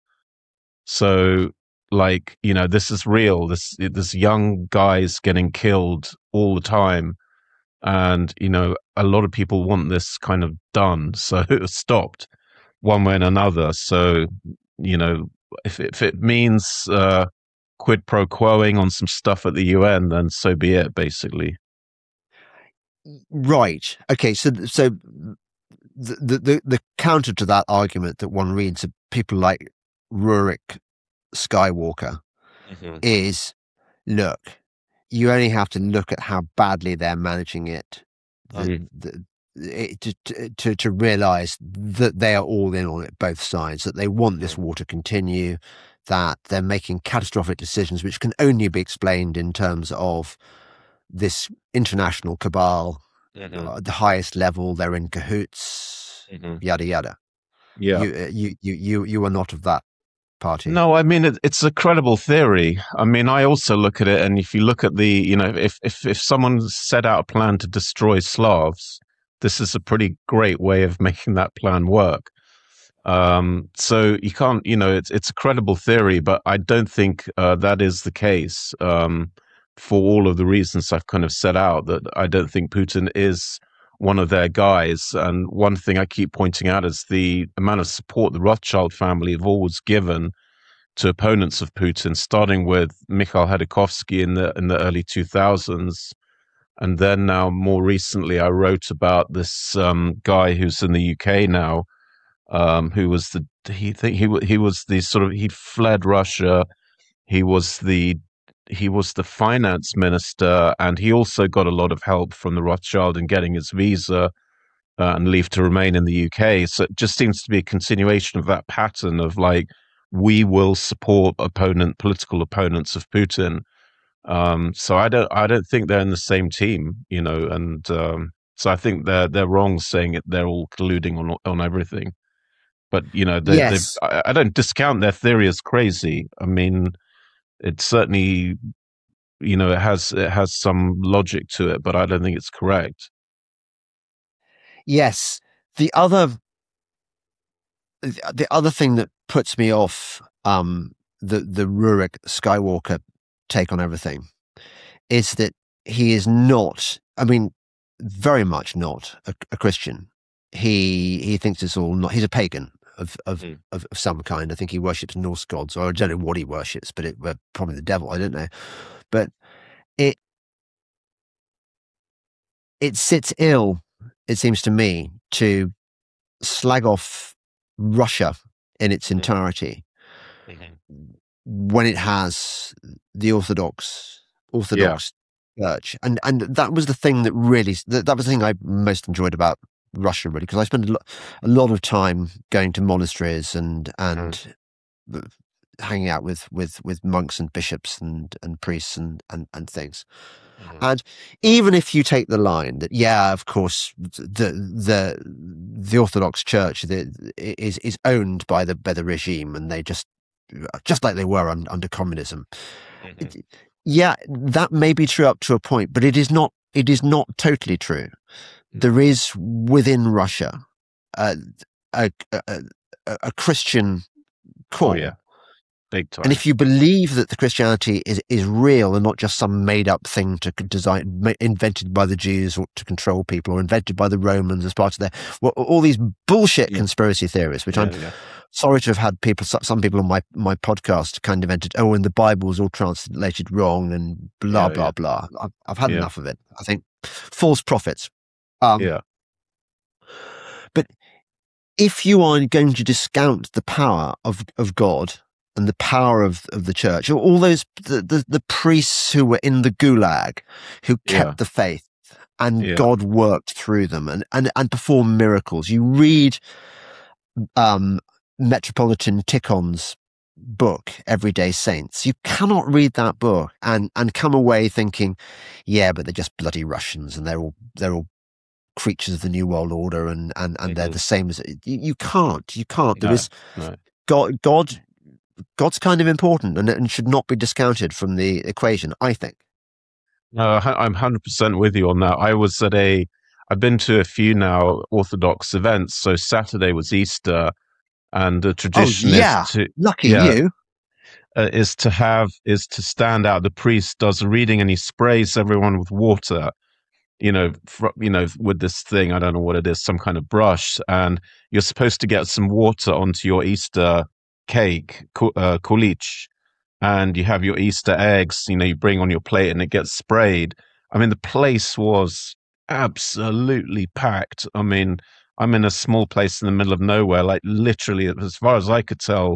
Speaker 2: So, like, you know, this is real. This this young guy's getting killed all the time, and you know, a lot of people want this kind of done, so it was stopped one way and another. So, you know, if if it means uh, quid pro quoing on some stuff at the U N, then so be it. Basically,
Speaker 1: Right. Okay. So, so the, the, the, the counter to that argument that one reads of people like Rurik Skywalker
Speaker 3: Mhm.
Speaker 1: is, look, you only have to look at how badly they're managing it, the,
Speaker 3: Mm.
Speaker 1: the, it to, to, to, to realize that they are all in on it, both sides, that they want this war to continue, that they're making catastrophic decisions, which can only be explained in terms of this international cabal,
Speaker 3: Mhm.
Speaker 1: uh, at the highest level, they're in cahoots,
Speaker 3: Mhm.
Speaker 1: yada yada.
Speaker 2: yeah.
Speaker 1: You, uh, you, you, you, you are not of that party.
Speaker 2: No, I mean it, it's a credible theory. I mean, I also look at it, and if you look at the, you know, if if if someone set out a plan to destroy Slavs, this is a pretty great way of making that plan work. Um, so you can't, you know, it's it's a credible theory, but I don't think uh, that is the case. Um, for all of the reasons I've kind of set out, that I don't think Putin is one of their guys. And one thing I keep pointing out is the amount of support the Rothschild family have always given to opponents of Putin, starting with Mikhail Hodorkovsky in the in the early two thousands, and then now more recently, I wrote about this um, guy who's in the U K now, um, who was the he think he wa- he was the sort of he fled Russia. He was the he was the finance minister, and he also got a lot of help from the Rothschild in getting his visa uh, and leave to remain in the U K. So it just seems to be a continuation of that pattern of like, we will support opponent political opponents of Putin. Um, so I don't I don't think they're in the same team, you know, and um, so I think they're they're wrong saying it. They're all colluding on on everything. But you know, they they
Speaker 1: Yes.
Speaker 2: I, I don't discount their theory as crazy. I mean, it certainly, you know, it has it has some logic to it, but I don't think it's correct.
Speaker 1: Yes. The other, the other thing that puts me off um, the the Rurik Skywalker take on everything is that he is not. I mean, very much not a, a Christian. He he thinks it's all not. He's a pagan of of, mm. of of some kind. I think he worships Norse gods, or I don't know what he worships, but it uh, probably the devil. I don't know, but it it sits ill. It seems to me to slag off Russia in its entirety mm-hmm. when it has the Orthodox Orthodox yeah. Church, and and that was the thing that really that, that was the thing I most enjoyed about Russia, really, because I spent a, lo- a lot of time going to monasteries and and mm. hanging out with, with, with monks and bishops and, and priests and, and, and things. Mm-hmm. And even if you take the line that, yeah, of course, the the the Orthodox Church the, is is owned by the by the regime, and they just just like they were un, under communism. Mm-hmm. It, yeah, that may be true up to a point, but it is not. It is not totally true. Mm-hmm. There is within Russia uh, a, a, a a Christian core.
Speaker 2: Oh, yeah. Big time.
Speaker 1: And if you believe that the Christianity is, is real and not just some made up thing to design, invented by the Jews or to control people, or invented by the Romans as part of their, well, all these bullshit yeah. conspiracy theories, which yeah, I'm yeah. sorry to have had people, some people on my, my podcast kind of entered, oh, and the Bible's all translated wrong and blah, yeah, blah, yeah. blah. I've, I've had enough of it. I think false prophets. Um,
Speaker 2: yeah.
Speaker 1: But if you are going to discount the power of, of God and the power of, of the church, all those the, the, the priests who were in the gulag, who kept yeah. the faith, and yeah. God worked through them and, and, and performed miracles. You read um, Metropolitan Tikhon's book, Everyday Saints. You cannot read that book and, and come away thinking, yeah, but they're just bloody Russians and they're all they're all creatures of the New World Order and, and, and mm-hmm. they're the same as you, you can't. You can't. There no, is no. God God God's kind of important and, and should not be discounted from the equation, I think.
Speaker 2: No, I'm one hundred percent with you on that. I was at a, I've been to a few now Orthodox events. So Saturday was Easter, and the tradition
Speaker 1: oh, yeah.
Speaker 2: is to,
Speaker 1: lucky yeah, you,
Speaker 2: uh, is to have, is to stand out. The priest does a reading and he sprays everyone with water, you know, fr- you know, with this thing, I don't know what it is, some kind of brush. And you're supposed to get some water onto your Easter cake, uh, kulich, and you have your Easter eggs, you know, you bring on your plate and it gets sprayed. I mean, the place was absolutely packed. I mean, I'm in a small place in the middle of nowhere, like literally, as far as I could tell,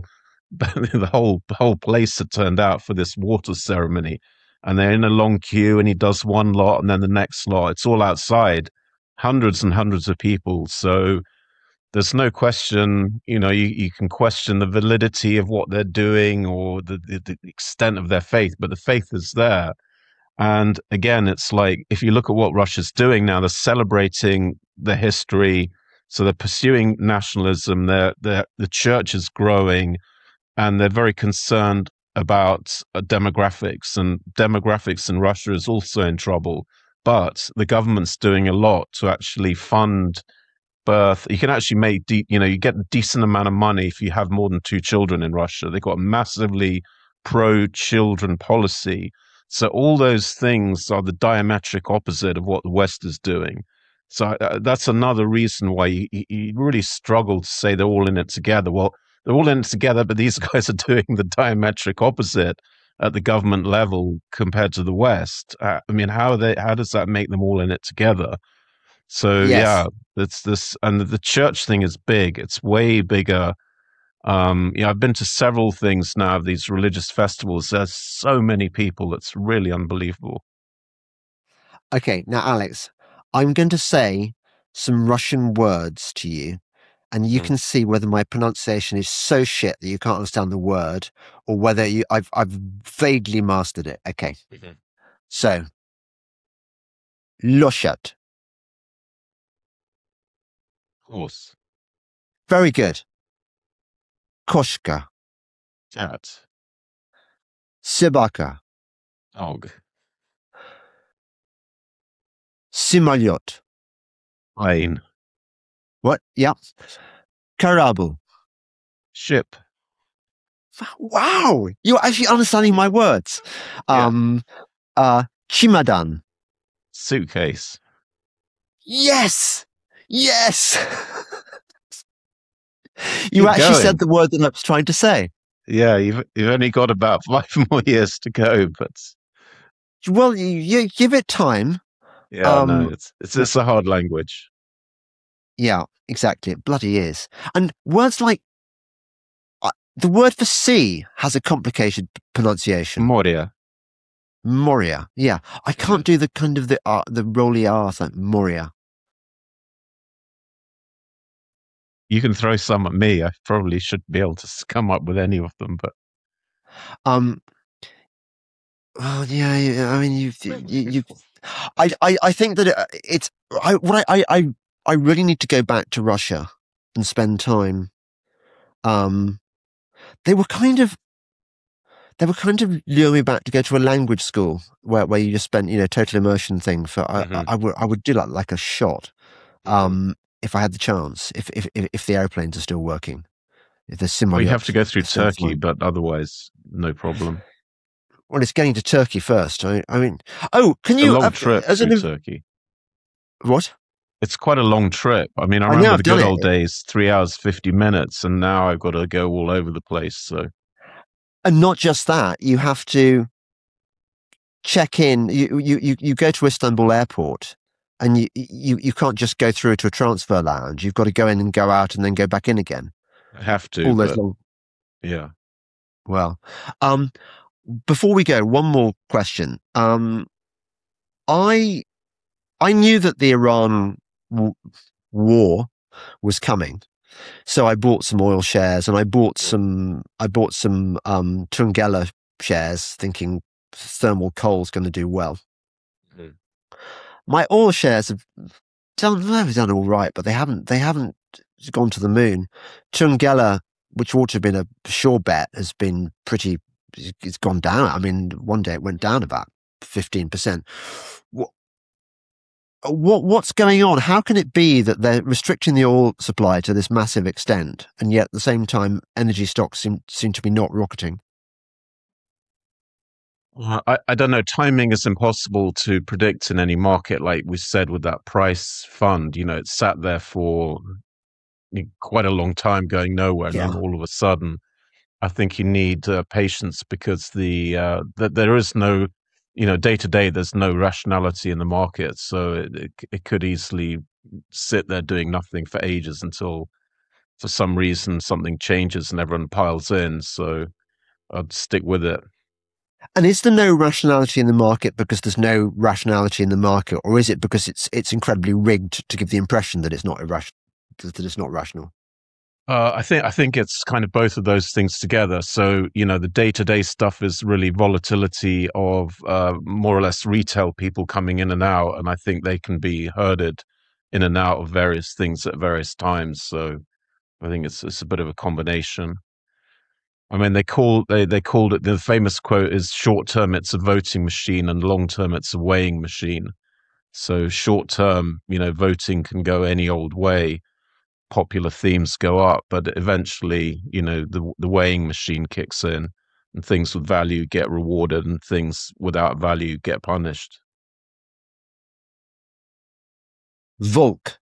Speaker 2: the whole the whole place had turned out for this water ceremony. And they're in a long queue, and he does one lot and then the next lot. It's all outside, hundreds and hundreds of people. So there's no question, you know, you, you can question the validity of what they're doing or the, the, the extent of their faith, but the faith is there. And again, it's like, if you look at what Russia's doing now, they're celebrating the history. So they're pursuing nationalism. They're, they're, the church is growing, and they're very concerned about uh, demographics. And demographics in Russia is also in trouble. But the government's doing a lot to actually fund birth. You can actually make, de- you know, you get a decent amount of money if you have more than two children in Russia. They've got a massively pro-children policy. So all those things are the diametric opposite of what the West is doing. So uh, that's another reason why you, you really struggle to say they're all in it together. Well, they're all in it together, but these guys are doing the diametric opposite at the government level compared to the West. Uh, I mean, how are they? How does that make them all in it together? So yes. yeah, it's this, and the church thing is big. It's way bigger. Um, yeah, I've been to several things now of these religious festivals. There's so many people. It's really unbelievable.
Speaker 1: Okay, now Alex, I'm going to say some Russian words to you, and you mm. can see whether my pronunciation is so shit that you can't understand the word, or whether you I've I've vaguely mastered it. Okay, mm-hmm. So Loshat.
Speaker 2: Horse.
Speaker 1: Very good. Koshka.
Speaker 2: Cat.
Speaker 1: Собака.
Speaker 2: Dog.
Speaker 1: Самолет.
Speaker 2: Plane.
Speaker 1: What? Yeah. Karabu.
Speaker 2: Ship.
Speaker 1: Wow, you're actually understanding my words.
Speaker 2: Yeah.
Speaker 1: Um, uh, chimadan.
Speaker 2: Suitcase.
Speaker 1: Yes, yes. You
Speaker 2: Keep
Speaker 1: actually
Speaker 2: going.
Speaker 1: said the word that I was trying to say.
Speaker 2: Yeah, you've you've only got about five more years to go, but
Speaker 1: Well, you, you give it time.
Speaker 2: yeah, no,
Speaker 1: Um,
Speaker 2: it's it's it's a hard language.
Speaker 1: yeah, exactly. It bloody is. And words like uh, the word for sea has a complicated pronunciation.
Speaker 2: Moria.
Speaker 1: Moria. Yeah, I can't do the kind of the uh, the rolly R's like Moria.
Speaker 2: You can throw some at me. I probably should be able to s- come up with any of them, but
Speaker 1: Um. Well, yeah. yeah, I mean, you've you, you I, I I think that it, it's I what I, I I really need to go back to Russia and spend time. Um, they were kind of they were kind of luring me back to go to a language school where, where you just spent, you know, total immersion thing for, I,
Speaker 2: Mhm.
Speaker 1: I, I would, I would do like, like a shot. Um, if I had the chance, if, if, if, if the airplanes are still working, if there's
Speaker 2: well, you have
Speaker 1: Simolyot
Speaker 2: to go through
Speaker 1: still
Speaker 2: Turkey,
Speaker 1: flying.
Speaker 2: but otherwise, no problem.
Speaker 1: Well, it's getting to Turkey first. I, I mean, oh, can
Speaker 2: It's a
Speaker 1: you,
Speaker 2: long
Speaker 1: uh,
Speaker 2: trip
Speaker 1: as
Speaker 2: through
Speaker 1: an,
Speaker 2: Turkey.
Speaker 1: what?
Speaker 2: It's quite a long trip. I mean, I
Speaker 1: I know
Speaker 2: remember
Speaker 1: I've
Speaker 2: the
Speaker 1: done
Speaker 2: good
Speaker 1: it.
Speaker 2: old days, three hours, fifty minutes, and now I've got to go all over the place. So,
Speaker 1: And not just that, you have to check in. You, you, you, you go to Istanbul airport and you, you, you can't just go through to a transfer lounge. You've got to go in and go out and then go back in again.
Speaker 2: I have to,
Speaker 1: All those
Speaker 2: but
Speaker 1: long,
Speaker 2: yeah.
Speaker 1: well, um, before we go, one more question. Um, I, I knew that the Iran w- war was coming. So I bought some oil shares and I bought some, I bought some, um, Tungela shares thinking thermal coal's going to do well.
Speaker 2: Mhm.
Speaker 1: My oil shares have done, they've done all right, but they haven't, they haven't gone to the moon. Tungela, which ought to have been a sure bet, has been pretty, it's gone down. I mean, one day it went down about fifteen percent. What, what, what's going on? How can it be that they're restricting the oil supply to this massive extent, and yet at the same time, energy stocks seem, seem to be not rocketing?
Speaker 2: Well, I, I don't know. Timing is impossible to predict in any market, like we said with that price fund. You know, it sat there for quite a long time going nowhere, and
Speaker 1: Yeah.
Speaker 2: then all of a sudden, I think you need uh, patience because the uh, that there is no, you know, day to day. There's no rationality in the market, so it, it it could easily sit there doing nothing for ages until, for some reason, something changes and everyone piles in. So I'd stick with it.
Speaker 1: And is there no rationality in the market because there's no rationality in the market, or is it because it's it's incredibly rigged to give the impression that it's not irrational, that it's not rational?
Speaker 2: Uh, I think I think it's kind of both of those things together. So you know, the day to day stuff is really volatility of uh, more or less retail people coming in and out, and I think they can be herded in and out of various things at various times. So I think it's it's a bit of a combination. I mean, they call they they called it, the famous quote is, short term it's a voting machine and long term it's a weighing machine. So short term, you know, voting can go any old way, popular themes go up, but eventually, you know, the the weighing machine kicks in, and things with value get rewarded, and things without value get punished.
Speaker 1: Volk.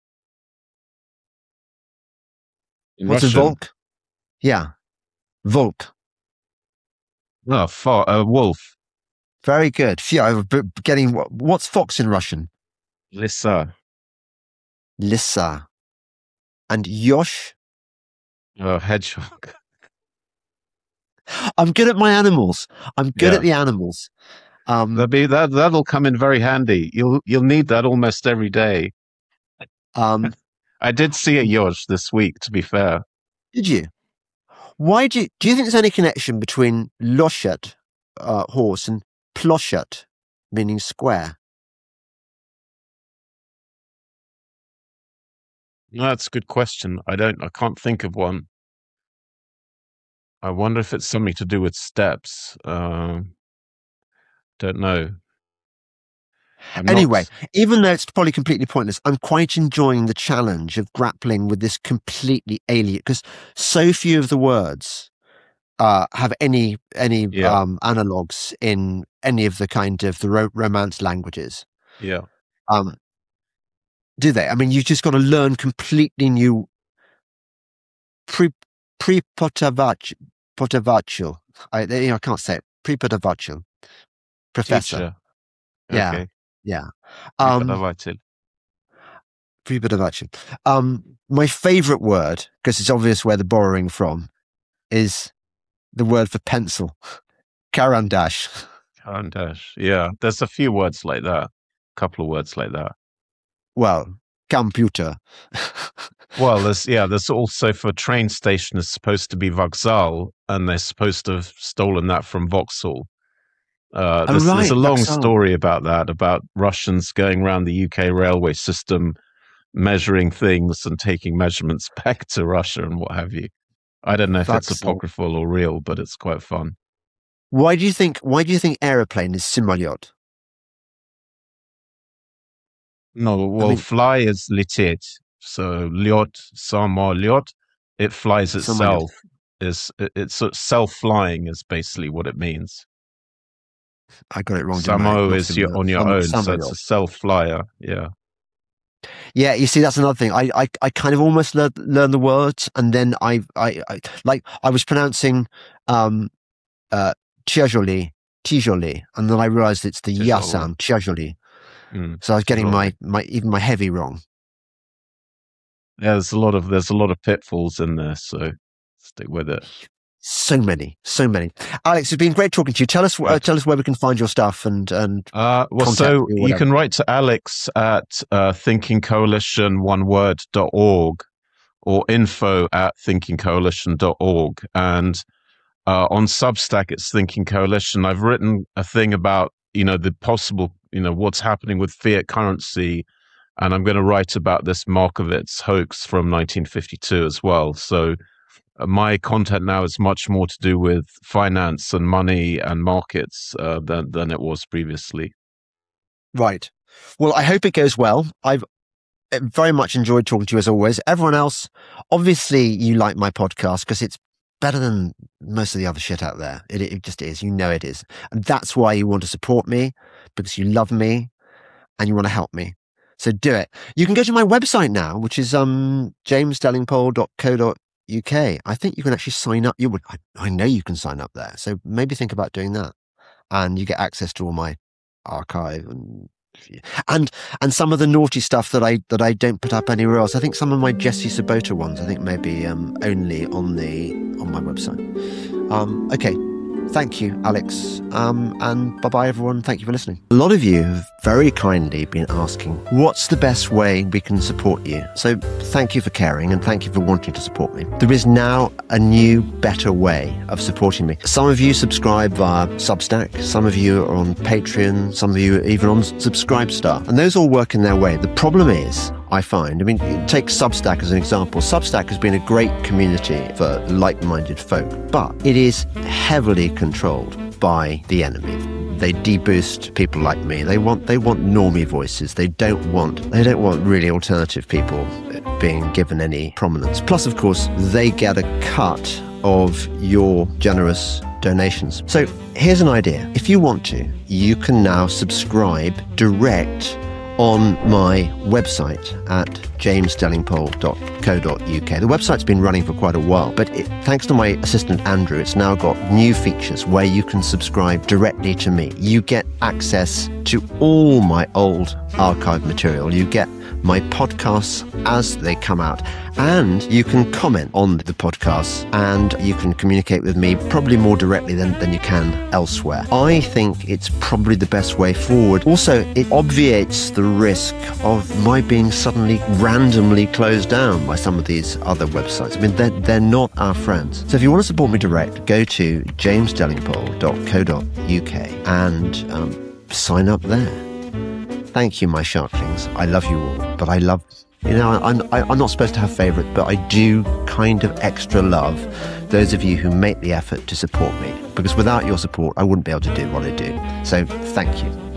Speaker 2: In
Speaker 1: What's a
Speaker 2: Russian,
Speaker 1: Volk? Yeah, Volk.
Speaker 2: oh, far, uh, wolf,
Speaker 1: Very good. Phew, I'm b- getting what, what's fox in Russian?
Speaker 2: lisa,
Speaker 1: Lissa. And Yosh.
Speaker 2: uh, hedgehog.
Speaker 1: I'm good at my animals. I'm good at
Speaker 2: Yeah,
Speaker 1: the animals. Um,
Speaker 2: that be that that'll come in very handy. You'll you'll need that almost every day.
Speaker 1: um,
Speaker 2: I did see a Yosh this week, to be fair.
Speaker 1: did you? Why do you, do you think there's any connection between loshet, uh, horse, and ploshet, meaning square?
Speaker 2: No, that's a good question. I don't, I can't think of one. I wonder if it's something to do with steps. Um, don't know. I'm
Speaker 1: Anyway,
Speaker 2: not.
Speaker 1: even though it's probably completely pointless, I'm quite enjoying the challenge of grappling with this completely alien, because so few of the words uh, have any any
Speaker 2: Yeah.
Speaker 1: um, analogues in any of the kind of the ro- Romance languages.
Speaker 2: Yeah.
Speaker 1: Um, do they? I mean, you've just got to learn completely new pre prepotavacial. Potavacial. I you know, I can't say it. Prepotavacial. Professor.
Speaker 2: Teacher.
Speaker 1: Yeah.
Speaker 2: Okay.
Speaker 1: Yeah. Um,
Speaker 2: Prepotavacial.
Speaker 1: prepotavacial. Um, my favorite word, because it's obvious where they're borrowing from, is the word for pencil. Carandash.
Speaker 2: Carandash. Yeah. There's a few words like that. A couple of words like that.
Speaker 1: Well, computer.
Speaker 2: Well, there's yeah, there's also for train station is supposed to be Vauxhall, and they're supposed to have stolen that from Vauxhall. Uh,
Speaker 1: Oh,
Speaker 2: there's,
Speaker 1: right,
Speaker 2: there's a long
Speaker 1: Vauxhall.
Speaker 2: story about that, about Russians going around the U K railway system, measuring things and taking measurements back to Russia and what have you. I don't know if it's
Speaker 1: Vauxhall.
Speaker 2: apocryphal or real, but it's quite fun.
Speaker 1: Why do you think? Why do you think aeroplane is Simolyot?
Speaker 2: No, well,
Speaker 1: mean-
Speaker 2: fly is litet. So lyot, samolyot, it flies itself. Is it, it's sort of self-flying is basically what it means.
Speaker 1: I got it wrong. didn't I?
Speaker 2: Samo
Speaker 1: Not
Speaker 2: is your,
Speaker 1: Simolyot.
Speaker 2: on your
Speaker 1: Sam-
Speaker 2: own, so it's
Speaker 1: Samolyot.
Speaker 2: a self-flyer. Yeah.
Speaker 1: Yeah, you see, that's another thing. I, I, I kind of almost learned learn the words, and then I, I, I, like I was pronouncing, um, uh, Tjajoli, Tjajoli, and then I realised it's the ya
Speaker 2: Tjajoli.
Speaker 1: sound, Tjajoli.
Speaker 2: Mm.
Speaker 1: So I was getting
Speaker 2: Tjajoli.
Speaker 1: my, my even my heavy wrong.
Speaker 2: Yeah, there's a lot of there's a lot of pitfalls in there, so stick with it.
Speaker 1: So many, so many. Alex, it's been great talking to you. Tell us, uh,
Speaker 2: Right.
Speaker 1: tell us where we can find your stuff, and and
Speaker 2: Uh, well,
Speaker 1: Contact
Speaker 2: so
Speaker 1: you or
Speaker 2: you
Speaker 1: whatever.
Speaker 2: can write to Alex at uh, thinking coalition one word dot org or info at thinking coalition dot org. And uh, on Substack, it's Thinking Coalition. I've written a thing about, you know, the possible, you know, what's happening with fiat currency. And I'm going to write about this Markowitz hoax from nineteen fifty-two as well. So uh, my content now is much more to do with finance and money and markets uh, than, than it was previously.
Speaker 1: right. Well, I hope it goes well. I've very much enjoyed talking to you as always. Everyone else, obviously, you like my podcast because it's better than most of the other shit out there. It, it just is. You know it is. And that's why you want to support me, because you love me and you want to help me. So do it. You can go to my website now, which is um, james dellingpole dot co dot uk. I think you can actually sign up. You would, I, I know you can sign up there. So maybe think about doing that. And you get access to all my archive and and and some of the naughty stuff that I that I don't put up anywhere else. I think some of my Jesse Sabota ones, I think maybe um, only on the on my website. Um, okay, thank you, Alex, um, and bye bye everyone. Thank you for listening. A lot of you have very kindly been asking, what's the best way we can support you? So thank you for caring and thank you for wanting to support me. There is now a new, better way of supporting me. Some of you subscribe via Substack, some of you are on Patreon, some of you are even on Subscribestar, and those all work in their way. The problem is, I find, I mean, take Substack as an example. Substack has been a great community for like-minded folk, but it is heavily controlled by the enemy. They deboost people like me. They want they want normie voices. They don't want they don't want really alternative people being given any prominence. Plus, of course, they get a cut of your generous donations. So here's an idea. If you want to, you can now subscribe direct on my website at james dellingpole dot co dot uk. The website's been running for quite a while, but it, thanks to my assistant Andrew, it's now got new features where you can subscribe directly to me. You get access to all my old archive material. You get my podcasts as they come out, and you can comment on the podcasts and you can communicate with me probably more directly than, than you can elsewhere. I think it's probably the best way forward. Also, it obviates the risk of my being suddenly randomly closed down by some of these other websites. I mean, they're, they're not our friends. So if you want to support me direct, go to james dellingpole dot co dot uk and um, sign up there. Thank you, my sharklings. I love you all, but I love, you know, I'm, I'm not supposed to have favourites, but I do kind of extra love those of you who make the effort to support me, because without your support, I wouldn't be able to do what I do. So thank you.